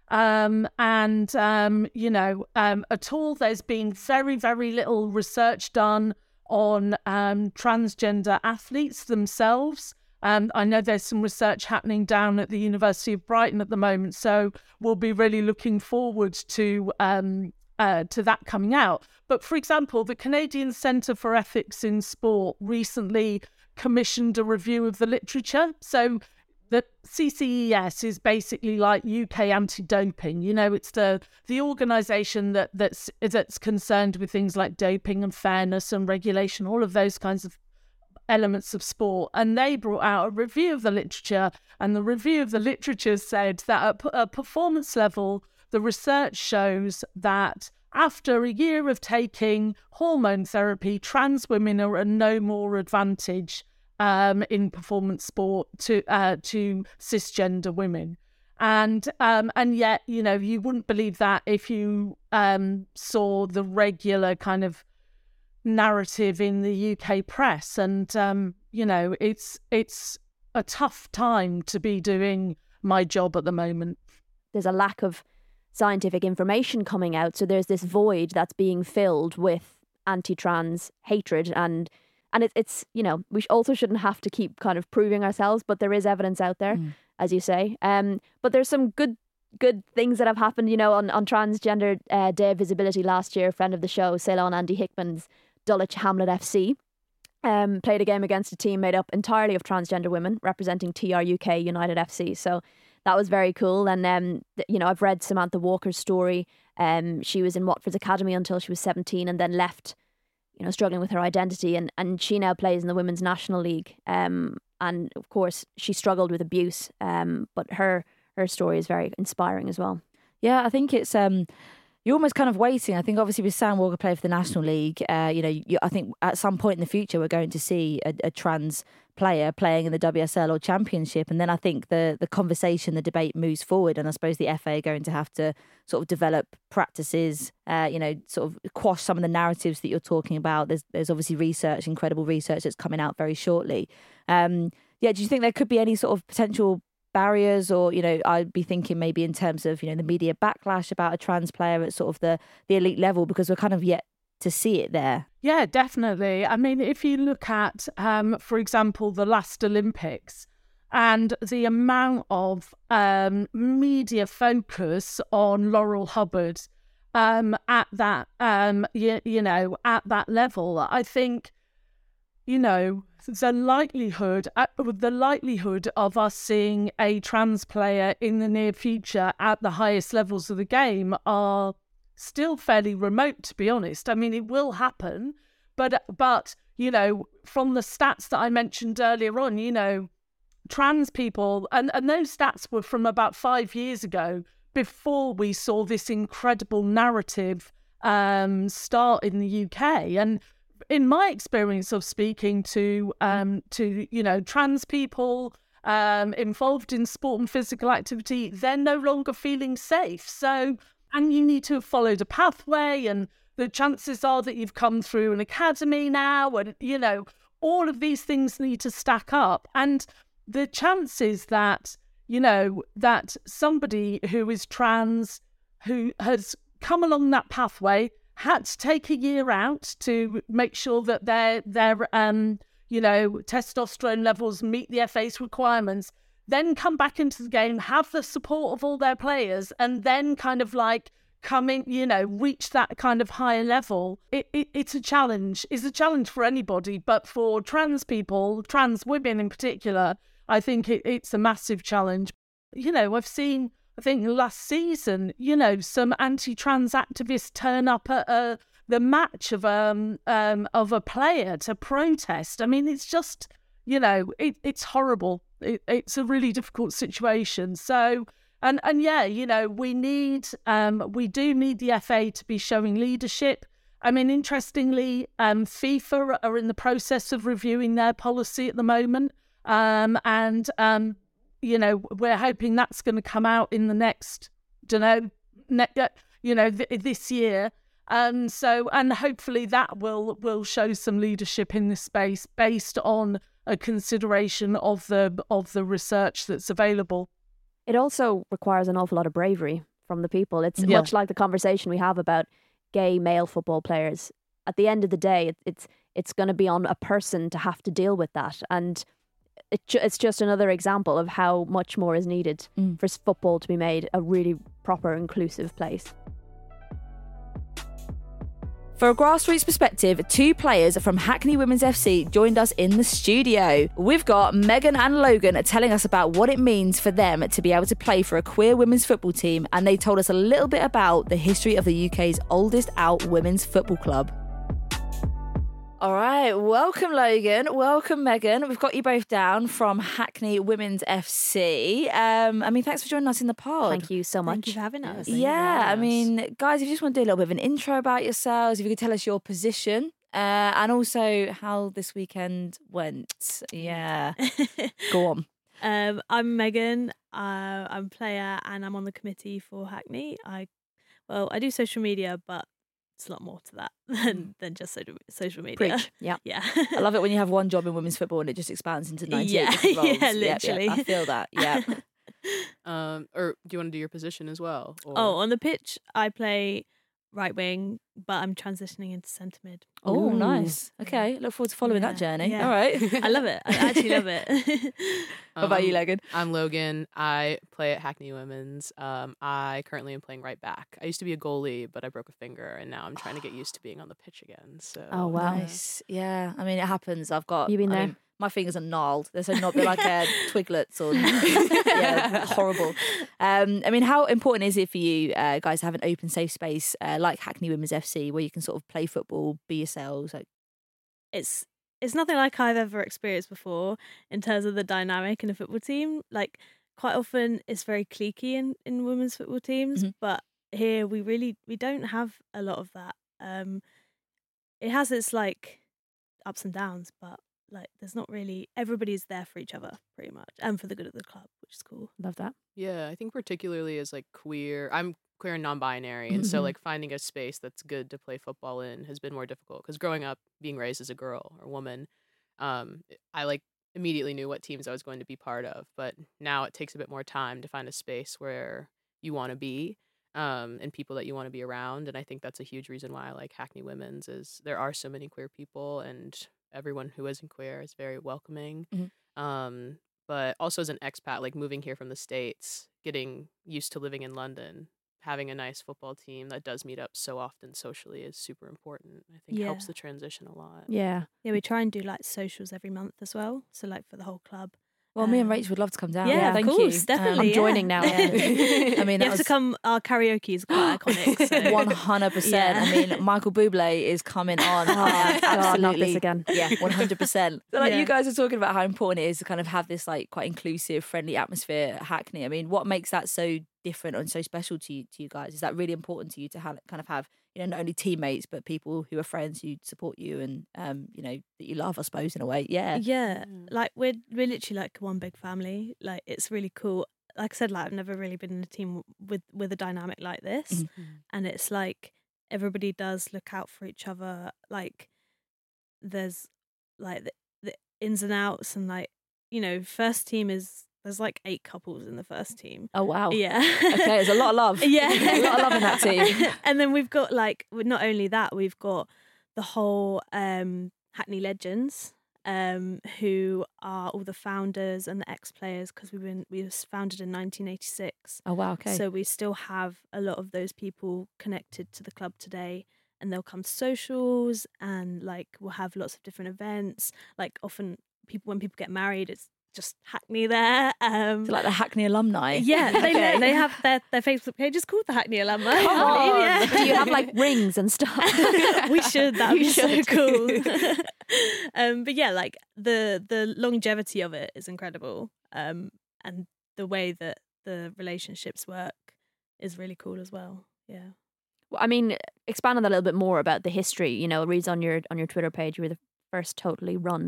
Um, and, um, you know, um, at all, there's been very, very little research done on um, transgender athletes themselves. Um, I know there's some research happening down at the University of Brighton at the moment, so we'll be really looking forward to um, uh, to that coming out. But for example, the Canadian Centre for Ethics in Sport recently commissioned a review of the literature. So the C C E S is basically like U K anti-doping. You know, it's the the organisation that that's that's concerned with things like doping and fairness and regulation, all of those kinds of elements of sport. And they brought out a review of the literature, and the review of the literature said that at a performance level, the research shows that after a year of taking hormone therapy, trans women are at no more advantage um, in performance sport to uh, to cisgender women. And um, and yet, you know, you wouldn't believe that if you um, saw the regular kind of narrative in the U K press. And, um, you know, it's it's a tough time to be doing my job at the moment. There's a lack of scientific information coming out, so there's this void that's being filled with anti-trans hatred, and and it, it's, you know, we also shouldn't have to keep kind of proving ourselves, but there is evidence out there, mm. as you say. Um, but there's some good good things that have happened, you know, on, on Transgender uh, Day of Visibility last year. Friend of the show, Ceylon Andy Hickman's Dulwich Hamlet F C um, played a game against a team made up entirely of transgender women representing T R U K United F C. So that was very cool. And, um, you know, I've read Samantha Walker's story. Um, she was in Watford's academy until she was seventeen and then left, you know, struggling with her identity. And, and she now plays in the Women's National League. Um, and, of course, she struggled with abuse. Um, but her her story is very inspiring as well. Yeah, I think it's... Um... You're almost kind of waiting. I think obviously with Sam Walker playing for the National League, uh, you know, you, I think at some point in the future we're going to see a, a trans player playing in the W S L or Championship, and then I think the the conversation, the debate moves forward, and I suppose the F A are going to have to sort of develop practices, uh, you know, sort of quash some of the narratives that you're talking about. There's there's obviously research, incredible research that's coming out very shortly. Um, yeah, do you think there could be any sort of potential barriers, or, you know, I'd be thinking maybe in terms of, you know, the media backlash about a trans player at sort of the, the elite level, because we're kind of yet to see it there? Yeah, definitely. I mean, if you look at, um, for example, the last Olympics and the amount of um, media focus on Laurel Hubbard um, at that, um, you, you know, at that level, I think, you know, the likelihood, uh, the likelihood of us seeing a trans player in the near future at the highest levels of the game are still fairly remote, to be honest. I mean, it will happen, but but you know, from the stats that I mentioned earlier on, you know, trans people, and and those stats were from about five years ago, before we saw this incredible narrative um, start in the U K. And in my experience of speaking to, um, to you know, trans people um, involved in sport and physical activity, they're no longer feeling safe. So, and you need to have followed a pathway, and the chances are that you've come through an academy now, and, you know, all of these things need to stack up. And the chances that, you know, that somebody who is trans, who has come along that pathway, had to take a year out to make sure that their their um you know testosterone levels meet the F A's requirements, then come back into the game, have the support of all their players, and then kind of like coming, you know, reach that kind of higher level. It, it it's a challenge. It's a challenge for anybody, but for trans people, trans women in particular, I think it, it's a massive challenge. You know, I've seen, I think last season, you know, some anti-trans activists turn up at a, the match of um um of a player to protest. I mean, it's just, you know, it, it's horrible. It, it's a really difficult situation. So, and and yeah, you know, we need, um, we do need the F A to be showing leadership. I mean, interestingly, um, FIFA are in the process of reviewing their policy at the moment, um, and um, you know, we're hoping that's going to come out in the next, don't know, ne- you know, th- this year. And so, and hopefully that will will show some leadership in this space based on a consideration of the of the research that's available. It also requires an awful lot of bravery from the people. It's Yeah. much like the conversation we have about gay male football players. At the end of the day, it, it's it's going to be on a person to have to deal with that, and it, ju- it's just another example of how much more is needed Mm. for s- football to be made a really proper, inclusive place. For a grassroots perspective, two players from Hackney Women's F C joined us in the studio. We've got Megan and Logan telling us about what it means for them to be able to play for a queer women's football team, and they told us a little bit about the history of the U K's oldest out women's football club. All right, welcome Logan, welcome Megan. We've got you both down from Hackney Women's F C. Um, I mean, thanks for joining us in the pod. Thank you so much. Thank you for having us. Yeah, I mean, guys, if you just want to do a little bit of an intro about yourselves, if you could tell us your position uh, and also how this weekend went. Yeah, go on. Um, I'm Megan. Uh, I'm a player and I'm on the committee for Hackney. I, well, I do social media, but it's a lot more to that than, than just social, social media. Preach. Yeah. Yeah. I love it when you have one job in women's football and it just expands into ninety-eight Yeah, different roles. yeah, Yep, yep, literally. I feel that. Yeah. Um, or do you want to do your position as well? Or... Oh, on the pitch, I play right wing, but I'm transitioning into centre mid. Oh, nice. Okay, look forward to following that journey. Yeah. All right. I love it. I actually love it. What about you, Um, Logan? I'm Logan. I play at Hackney Women's. Um, I currently am playing right back. I used to be a goalie, but I broke a finger, and now I'm trying to get used to being on the pitch again. So. Oh, wow. Nice. Yeah. I mean, it happens. I've got. You been I there? mean, my fingers are gnarled. They're so not. They're like uh, twiglets or. Yeah, horrible. Um, I mean, how important is it for you uh, guys to have an open, safe space uh, like Hackney Women's F C where you can sort of play football, be yourselves? Like, it's it's nothing like I've ever experienced before in terms of the dynamic in a football team. Like quite often it's very cliquey in, in women's football teams, Mhm. but here we really we don't have a lot of that. Um, it has its like ups and downs, but like there's not really everybody's there for each other pretty much and for the good of the club, which is cool. Love that. Yeah, I think particularly as like queer, I'm queer and non-binary, and so Mhm. like finding a space that's good to play football in has been more difficult because growing up, being raised as a girl or woman, um, I like immediately knew what teams I was going to be part of, but now it takes a bit more time to find a space where you want to be, um, and people that you want to be around, and I think that's a huge reason why I like Hackney Women's is there are so many queer people, and everyone who isn't queer is very welcoming. Mhm. Um, but also as an expat, like moving here from the States, getting used to living in London, having a nice football team that does meet up so often socially is super important. I think helps Yeah. the transition a lot. Yeah, we try and do like socials every month as well. So like for the whole club. well, me and Um, Rachel would love to come down. Yeah, Thank of course, you. definitely. I'm yeah. joining now. Yeah. I mean, you that have was to come. Our karaoke is quite iconic. So. one hundred percent. I mean, Michael Bublé is coming on. Oh, I am God, not absolutely this again. Yeah, one hundred percent. So, like, Yeah. you guys are talking about how important it is to kind of have this like quite inclusive, friendly atmosphere at Hackney. I mean, what makes that so different and so special to you, to you guys? Is that really important to you to have kind of have you know not only teammates but people who are friends who support you and um you know that you love, I suppose, in a way? Yeah. Yeah, like we're we're literally like one big family. Like it's really cool. Like I said, like I've never really been in a team with with a dynamic like this, and it's like everybody does look out for each other. Like there's like the, the ins and outs, and like you know, first team is there's like eight couples in the first team. Oh wow. Yeah. Okay, there's a lot of love. Yeah, a lot of love in that team. And then we've got like not only that, we've got the whole um, Hackney Legends, um, who are all the founders and the ex-players, because we've been we was founded in nineteen eighty-six. Oh, wow, okay. So we still have a lot of those people connected to the club today, and they'll come to socials, and like we'll have lots of different events. Like often people when people get married, it's just Hackney there. Um, So like the Hackney alumni. yeah, they Okay. they have their, their Facebook page is called the Hackney Alumni. Come I believe, on. yeah. Do you have, like, rings and stuff? We should. That would You be so should. cool. um, but yeah, like the the longevity of it is incredible, um, and the way that the relationships work is really cool as well. Yeah. Well, I mean, expand on that a little bit more about the history. You know, it reads on your on your Twitter page, you were the first totally run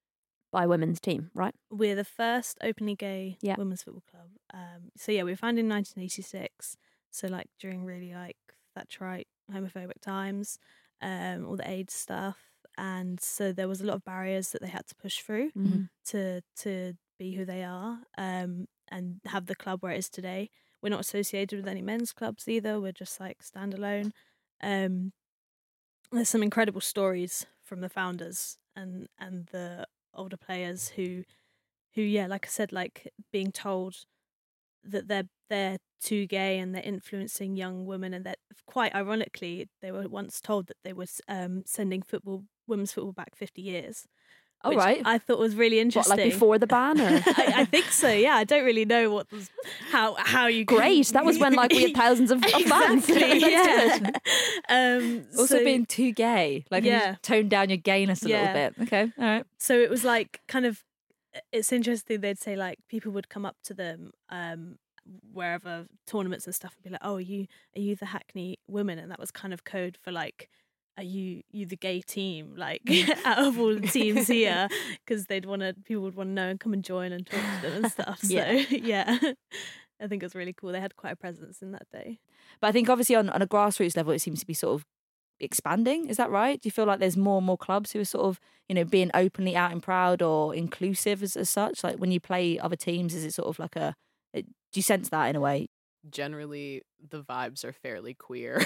by women's team, right? We're the first openly gay Yeah. women's football club. Um, so yeah, we were founded in nineteen eighty-six. So like during really like Thatcherite homophobic times, um, all the AIDS stuff, and so there was a lot of barriers that they had to push through Mhm. to to be who they are, um, and have the club where it is today. We're not associated with any men's clubs either. We're just like standalone. Um, there's some incredible stories from the founders and and the older players who who yeah like I said, like being told that they're they're too gay and they're influencing young women, and that quite ironically they were once told that they were um sending football women's football back fifty years. Oh, which right. I thought was really What, interesting. like before the ban? Or? I, I think so. Yeah, I don't really know what was how how you can- Great. That was when like we had thousands of, of fans. Exactly, Let's do yeah. it. Um, Also so- being too gay. Like, you Yeah. just tone down your gayness a Yeah. little bit. Okay, all right. So it was like kind of, it's interesting. They'd say like people would come up to them um, wherever tournaments and stuff and be like, "Oh, are you are you the Hackney women?" And that was kind of code for like, "Are you you the gay team?" Like out of all the teams here, because they'd want to people would want to know and come and join and talk to them and stuff. So Yeah. yeah, I think it was really cool. They had quite a presence in that day. But I think obviously on, on a grassroots level, it seems to be sort of expanding. Is that right? Do you feel like there's more and more clubs who are sort of, you know, being openly out and proud or inclusive as, as such? Like when you play other teams, is it sort of like a, do you sense that in a way? Generally, the vibes are fairly queer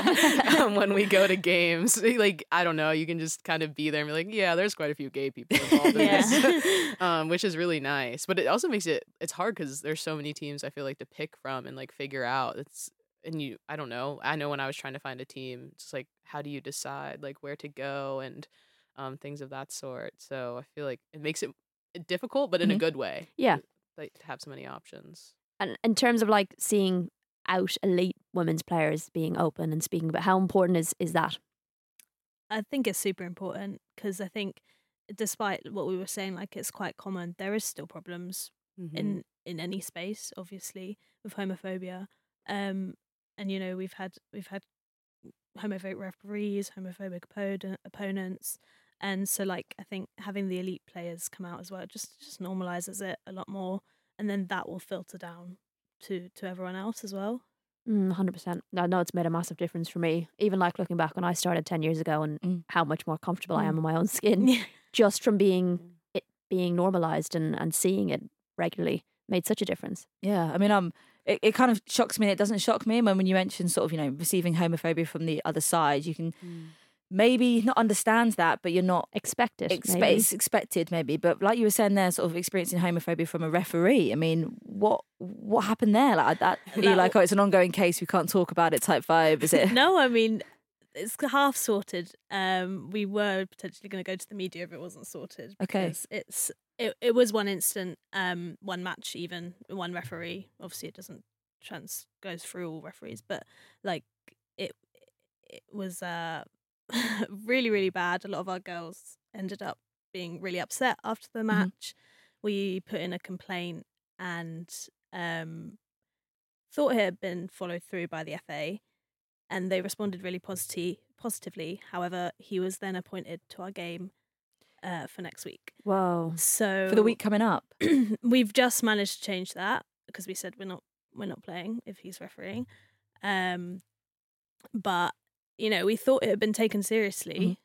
um, when we go to games. Like, I don't know, you can just kind of be there and be like, yeah, there's quite a few gay people involved in Yeah. this, um, which is really nice. But it also makes it, it's hard because there's so many teams I feel like to pick from and like figure out. It's, and you, I don't know, I know when I was trying to find a team, it's just like, how do you decide like where to go and um, things of that sort. So I feel like it makes it difficult, but in a Mhm. good way. Yeah. Like to have so many options. And in terms of like seeing out elite women's players being open and speaking about, how important is is that? I think it's super important because I think, despite what we were saying, like it's quite common, there is still problems in in any space, obviously, with homophobia. Um, and you know, we've had we've had homophobic referees, homophobic opponent, opponents, and so like I think having the elite players come out as well just just normalizes it a lot more, and then that will filter down to to everyone else as well. Mm, one hundred percent. I know it's made a massive difference for me. Even like looking back when I started ten years ago and how much more comfortable I am Mm. in my own skin, just from being it being normalized and, and seeing it regularly made such a difference. Yeah, I mean, um, it, it kind of shocks me. It doesn't shock me when, when you mention sort of, you know, receiving homophobia from the other side. You can maybe not understand that, but you're not expected. Expe- maybe. It's expected, maybe. But like you were saying there, sort of experiencing homophobia from a referee. I mean, what what happened there? Like that? Are you like, oh, it's an ongoing case, we can't talk about it type vibe? Is it? No, I mean, it's half sorted. Um, we were potentially going to go to the media if it wasn't sorted. Okay. because It's it, it was one instant, um, one match, even one referee. Obviously, it doesn't trans goes through all referees, but like it it was uh really really bad. A lot of our girls ended up being really upset after the match. We put in a complaint and um thought it had been followed through by the F A, and they responded really positive, positively. However, he was then appointed to our game uh, for next week. Whoa! So For the week coming up. we've just managed to change that because we said we're not we're not playing if he's refereeing. Um, but you know, we thought it had been taken seriously.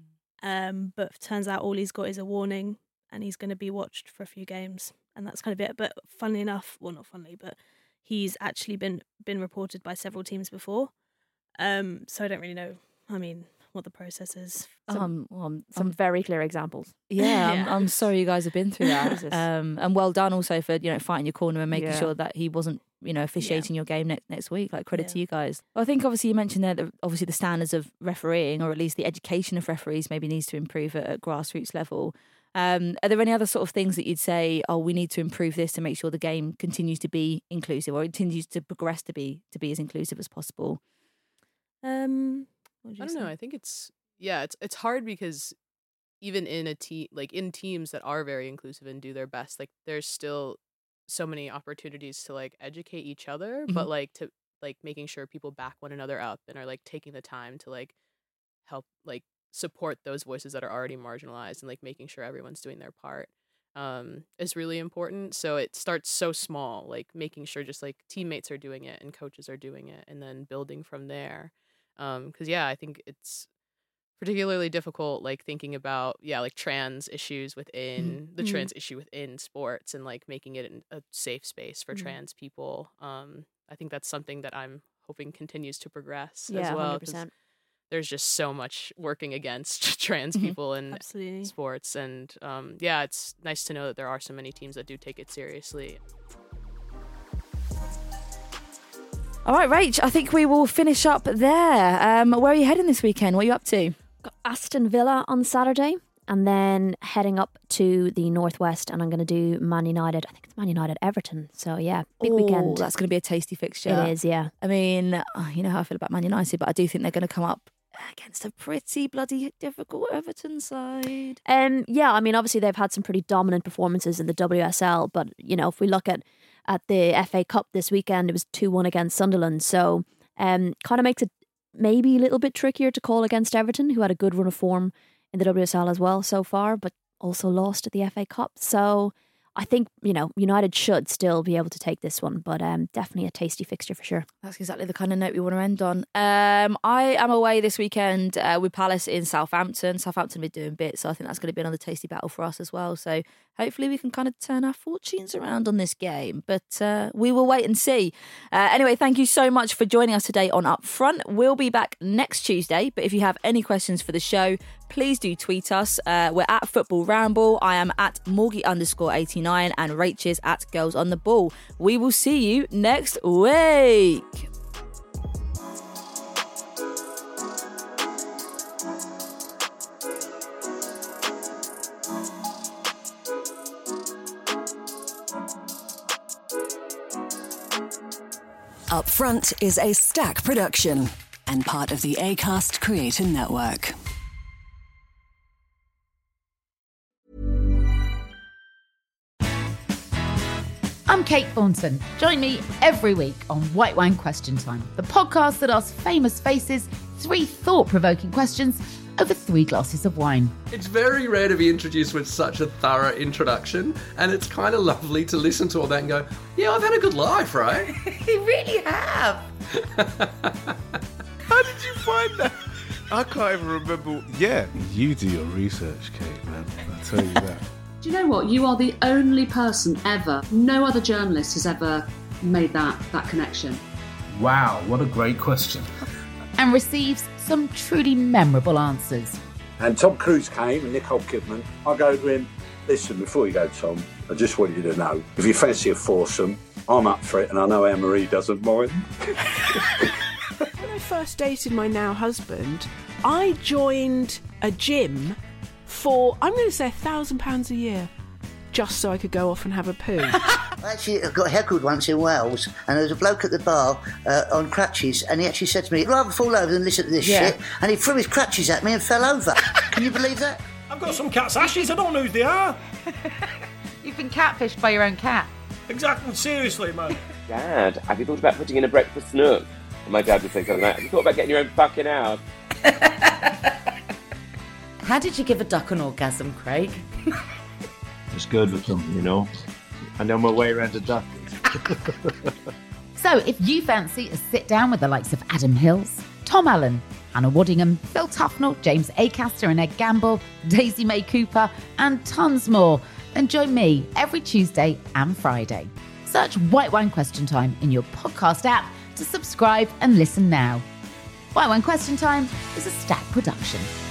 Um, but turns out all he's got is a warning, and he's going to be watched for a few games, and that's kind of it. But funnily enough, well, not funnily, but he's actually been been reported by several teams before. Um, so I don't really know. I mean, what the process is. Um, well, I'm- Some I'm- very clear examples. Yeah, I'm, Yeah. I'm sorry you guys have been through that. Jesus. um, and well done also for you know fighting your corner and making Yeah. sure that he wasn't you know officiating your game next next week. Like credit to Yeah. you guys. Well, I think obviously you mentioned there that obviously the standards of refereeing, or at least the education of referees, maybe needs to improve at, at grassroots level. Um, are there any other sort of things that you'd say? Oh, we need to improve this to make sure the game continues to be inclusive, or it continues to progress to be to be as inclusive as possible. Um, what did you I don't say? know. I think it's yeah, it's it's hard because even in a team like in teams that are very inclusive and do their best, like there's still so many opportunities to like educate each other, but Mhm. like to like making sure people back one another up and are like taking the time to like help like support those voices that are already marginalized and like making sure everyone's doing their part um is really important. So it starts so small, like making sure just like teammates are doing it and coaches are doing it, and then building from there. Um because yeah, I think it's particularly difficult like thinking about yeah like trans issues within the Mhm. trans issue within sports and like making it an- a safe space for Mhm. trans people. um I think that's something that I'm hoping continues to progress Yeah, as well, one hundred 'cause percent. there's just so much working against trans Mhm. people in Absolutely. sports, and um yeah, it's nice to know that there are so many teams that do take it seriously. All right, Rach, I think we will finish up there. Um, where are you heading this weekend? What are you up to? Got Aston Villa on Saturday, and then heading up to the northwest, and I'm going to do Man United. I think it's Man United Everton. So yeah, big Ooh, weekend. That's going to be a tasty fixture. It is, yeah. I mean, oh, you know how I feel about Man United, but I do think they're going to come up against a pretty bloody difficult Everton side. Um, yeah, I mean, obviously they've had some pretty dominant performances in the W S L, but you know, if we look at at the F A Cup this weekend, it was two one against Sunderland. So, um, kind of makes it maybe a little bit trickier to call against Everton, who had a good run of form in the W S L as well so far, but also lost at the F A Cup. So, I think you know United should still be able to take this one, but um, definitely a tasty fixture for sure. That's exactly the kind of note we want to end on. Um, I am away this weekend uh, with Palace in Southampton. Southampton will be doing bits, so I think that's going to be another tasty battle for us as well. So hopefully we can kind of turn our fortunes around on this game, but uh, we will wait and see. Uh, anyway, thank you so much for joining us today on Up Front. We'll be back next Tuesday, but if you have any questions for the show, please do tweet us. Uh, we're at Football Ramble. I am at Morgie underscore eighty-nine, and Rach is at Girls on the Ball. We will see you next week. Up Front is a Stack production and part of the Acast Creator Network. I'm Kate Thornton. Join me every week on White Wine Question Time, the podcast that asks famous faces three thought-provoking questions over three glasses of wine. It's very rare to be introduced with such a thorough introduction, and it's kind of lovely to listen to all that and go, yeah, I've had a good life, right? You really have. How did you find that? I can't even remember. Yeah, you do your research, Kate, man. I tell you that. Do you know what? You are the only person ever, no other journalist has ever made that, that connection. Wow, what a great question. And receives some truly memorable answers. And Tom Cruise came and Nicole Kidman. I go to him, listen, before you go, Tom, I just want you to know, if you fancy a foursome, I'm up for it, and I know Anne-Marie doesn't mind. When I first dated my now husband, I joined a gym for, I'm going to say, a thousand pounds a year, just so I could go off and have a poo. I actually got heckled once in Wales, and there was a bloke at the bar uh, on crutches, and he actually said to me, I'd rather fall over than listen to this Yeah. shit, and he threw his crutches at me and fell over. Can you believe that? I've got some cat's ashes, I don't know who they are. You've been catfished by your own cat. Exactly, seriously, man. Dad, have you thought about putting in a breakfast nook? And my dad would say something like, have you thought about getting your own fucking house? How did you give a duck an orgasm, Craig? It's good with them, you know. I know my way around a duck. So if you fancy a sit down with the likes of Adam Hills, Tom Allen, Anna Waddingham, Phil Tufnell, James Acaster and Ed Gamble, Daisy May Cooper, and tons more, then join me every Tuesday and Friday. Search White Wine Question Time in your podcast app to subscribe and listen now. Why One Question Time is a Stack production.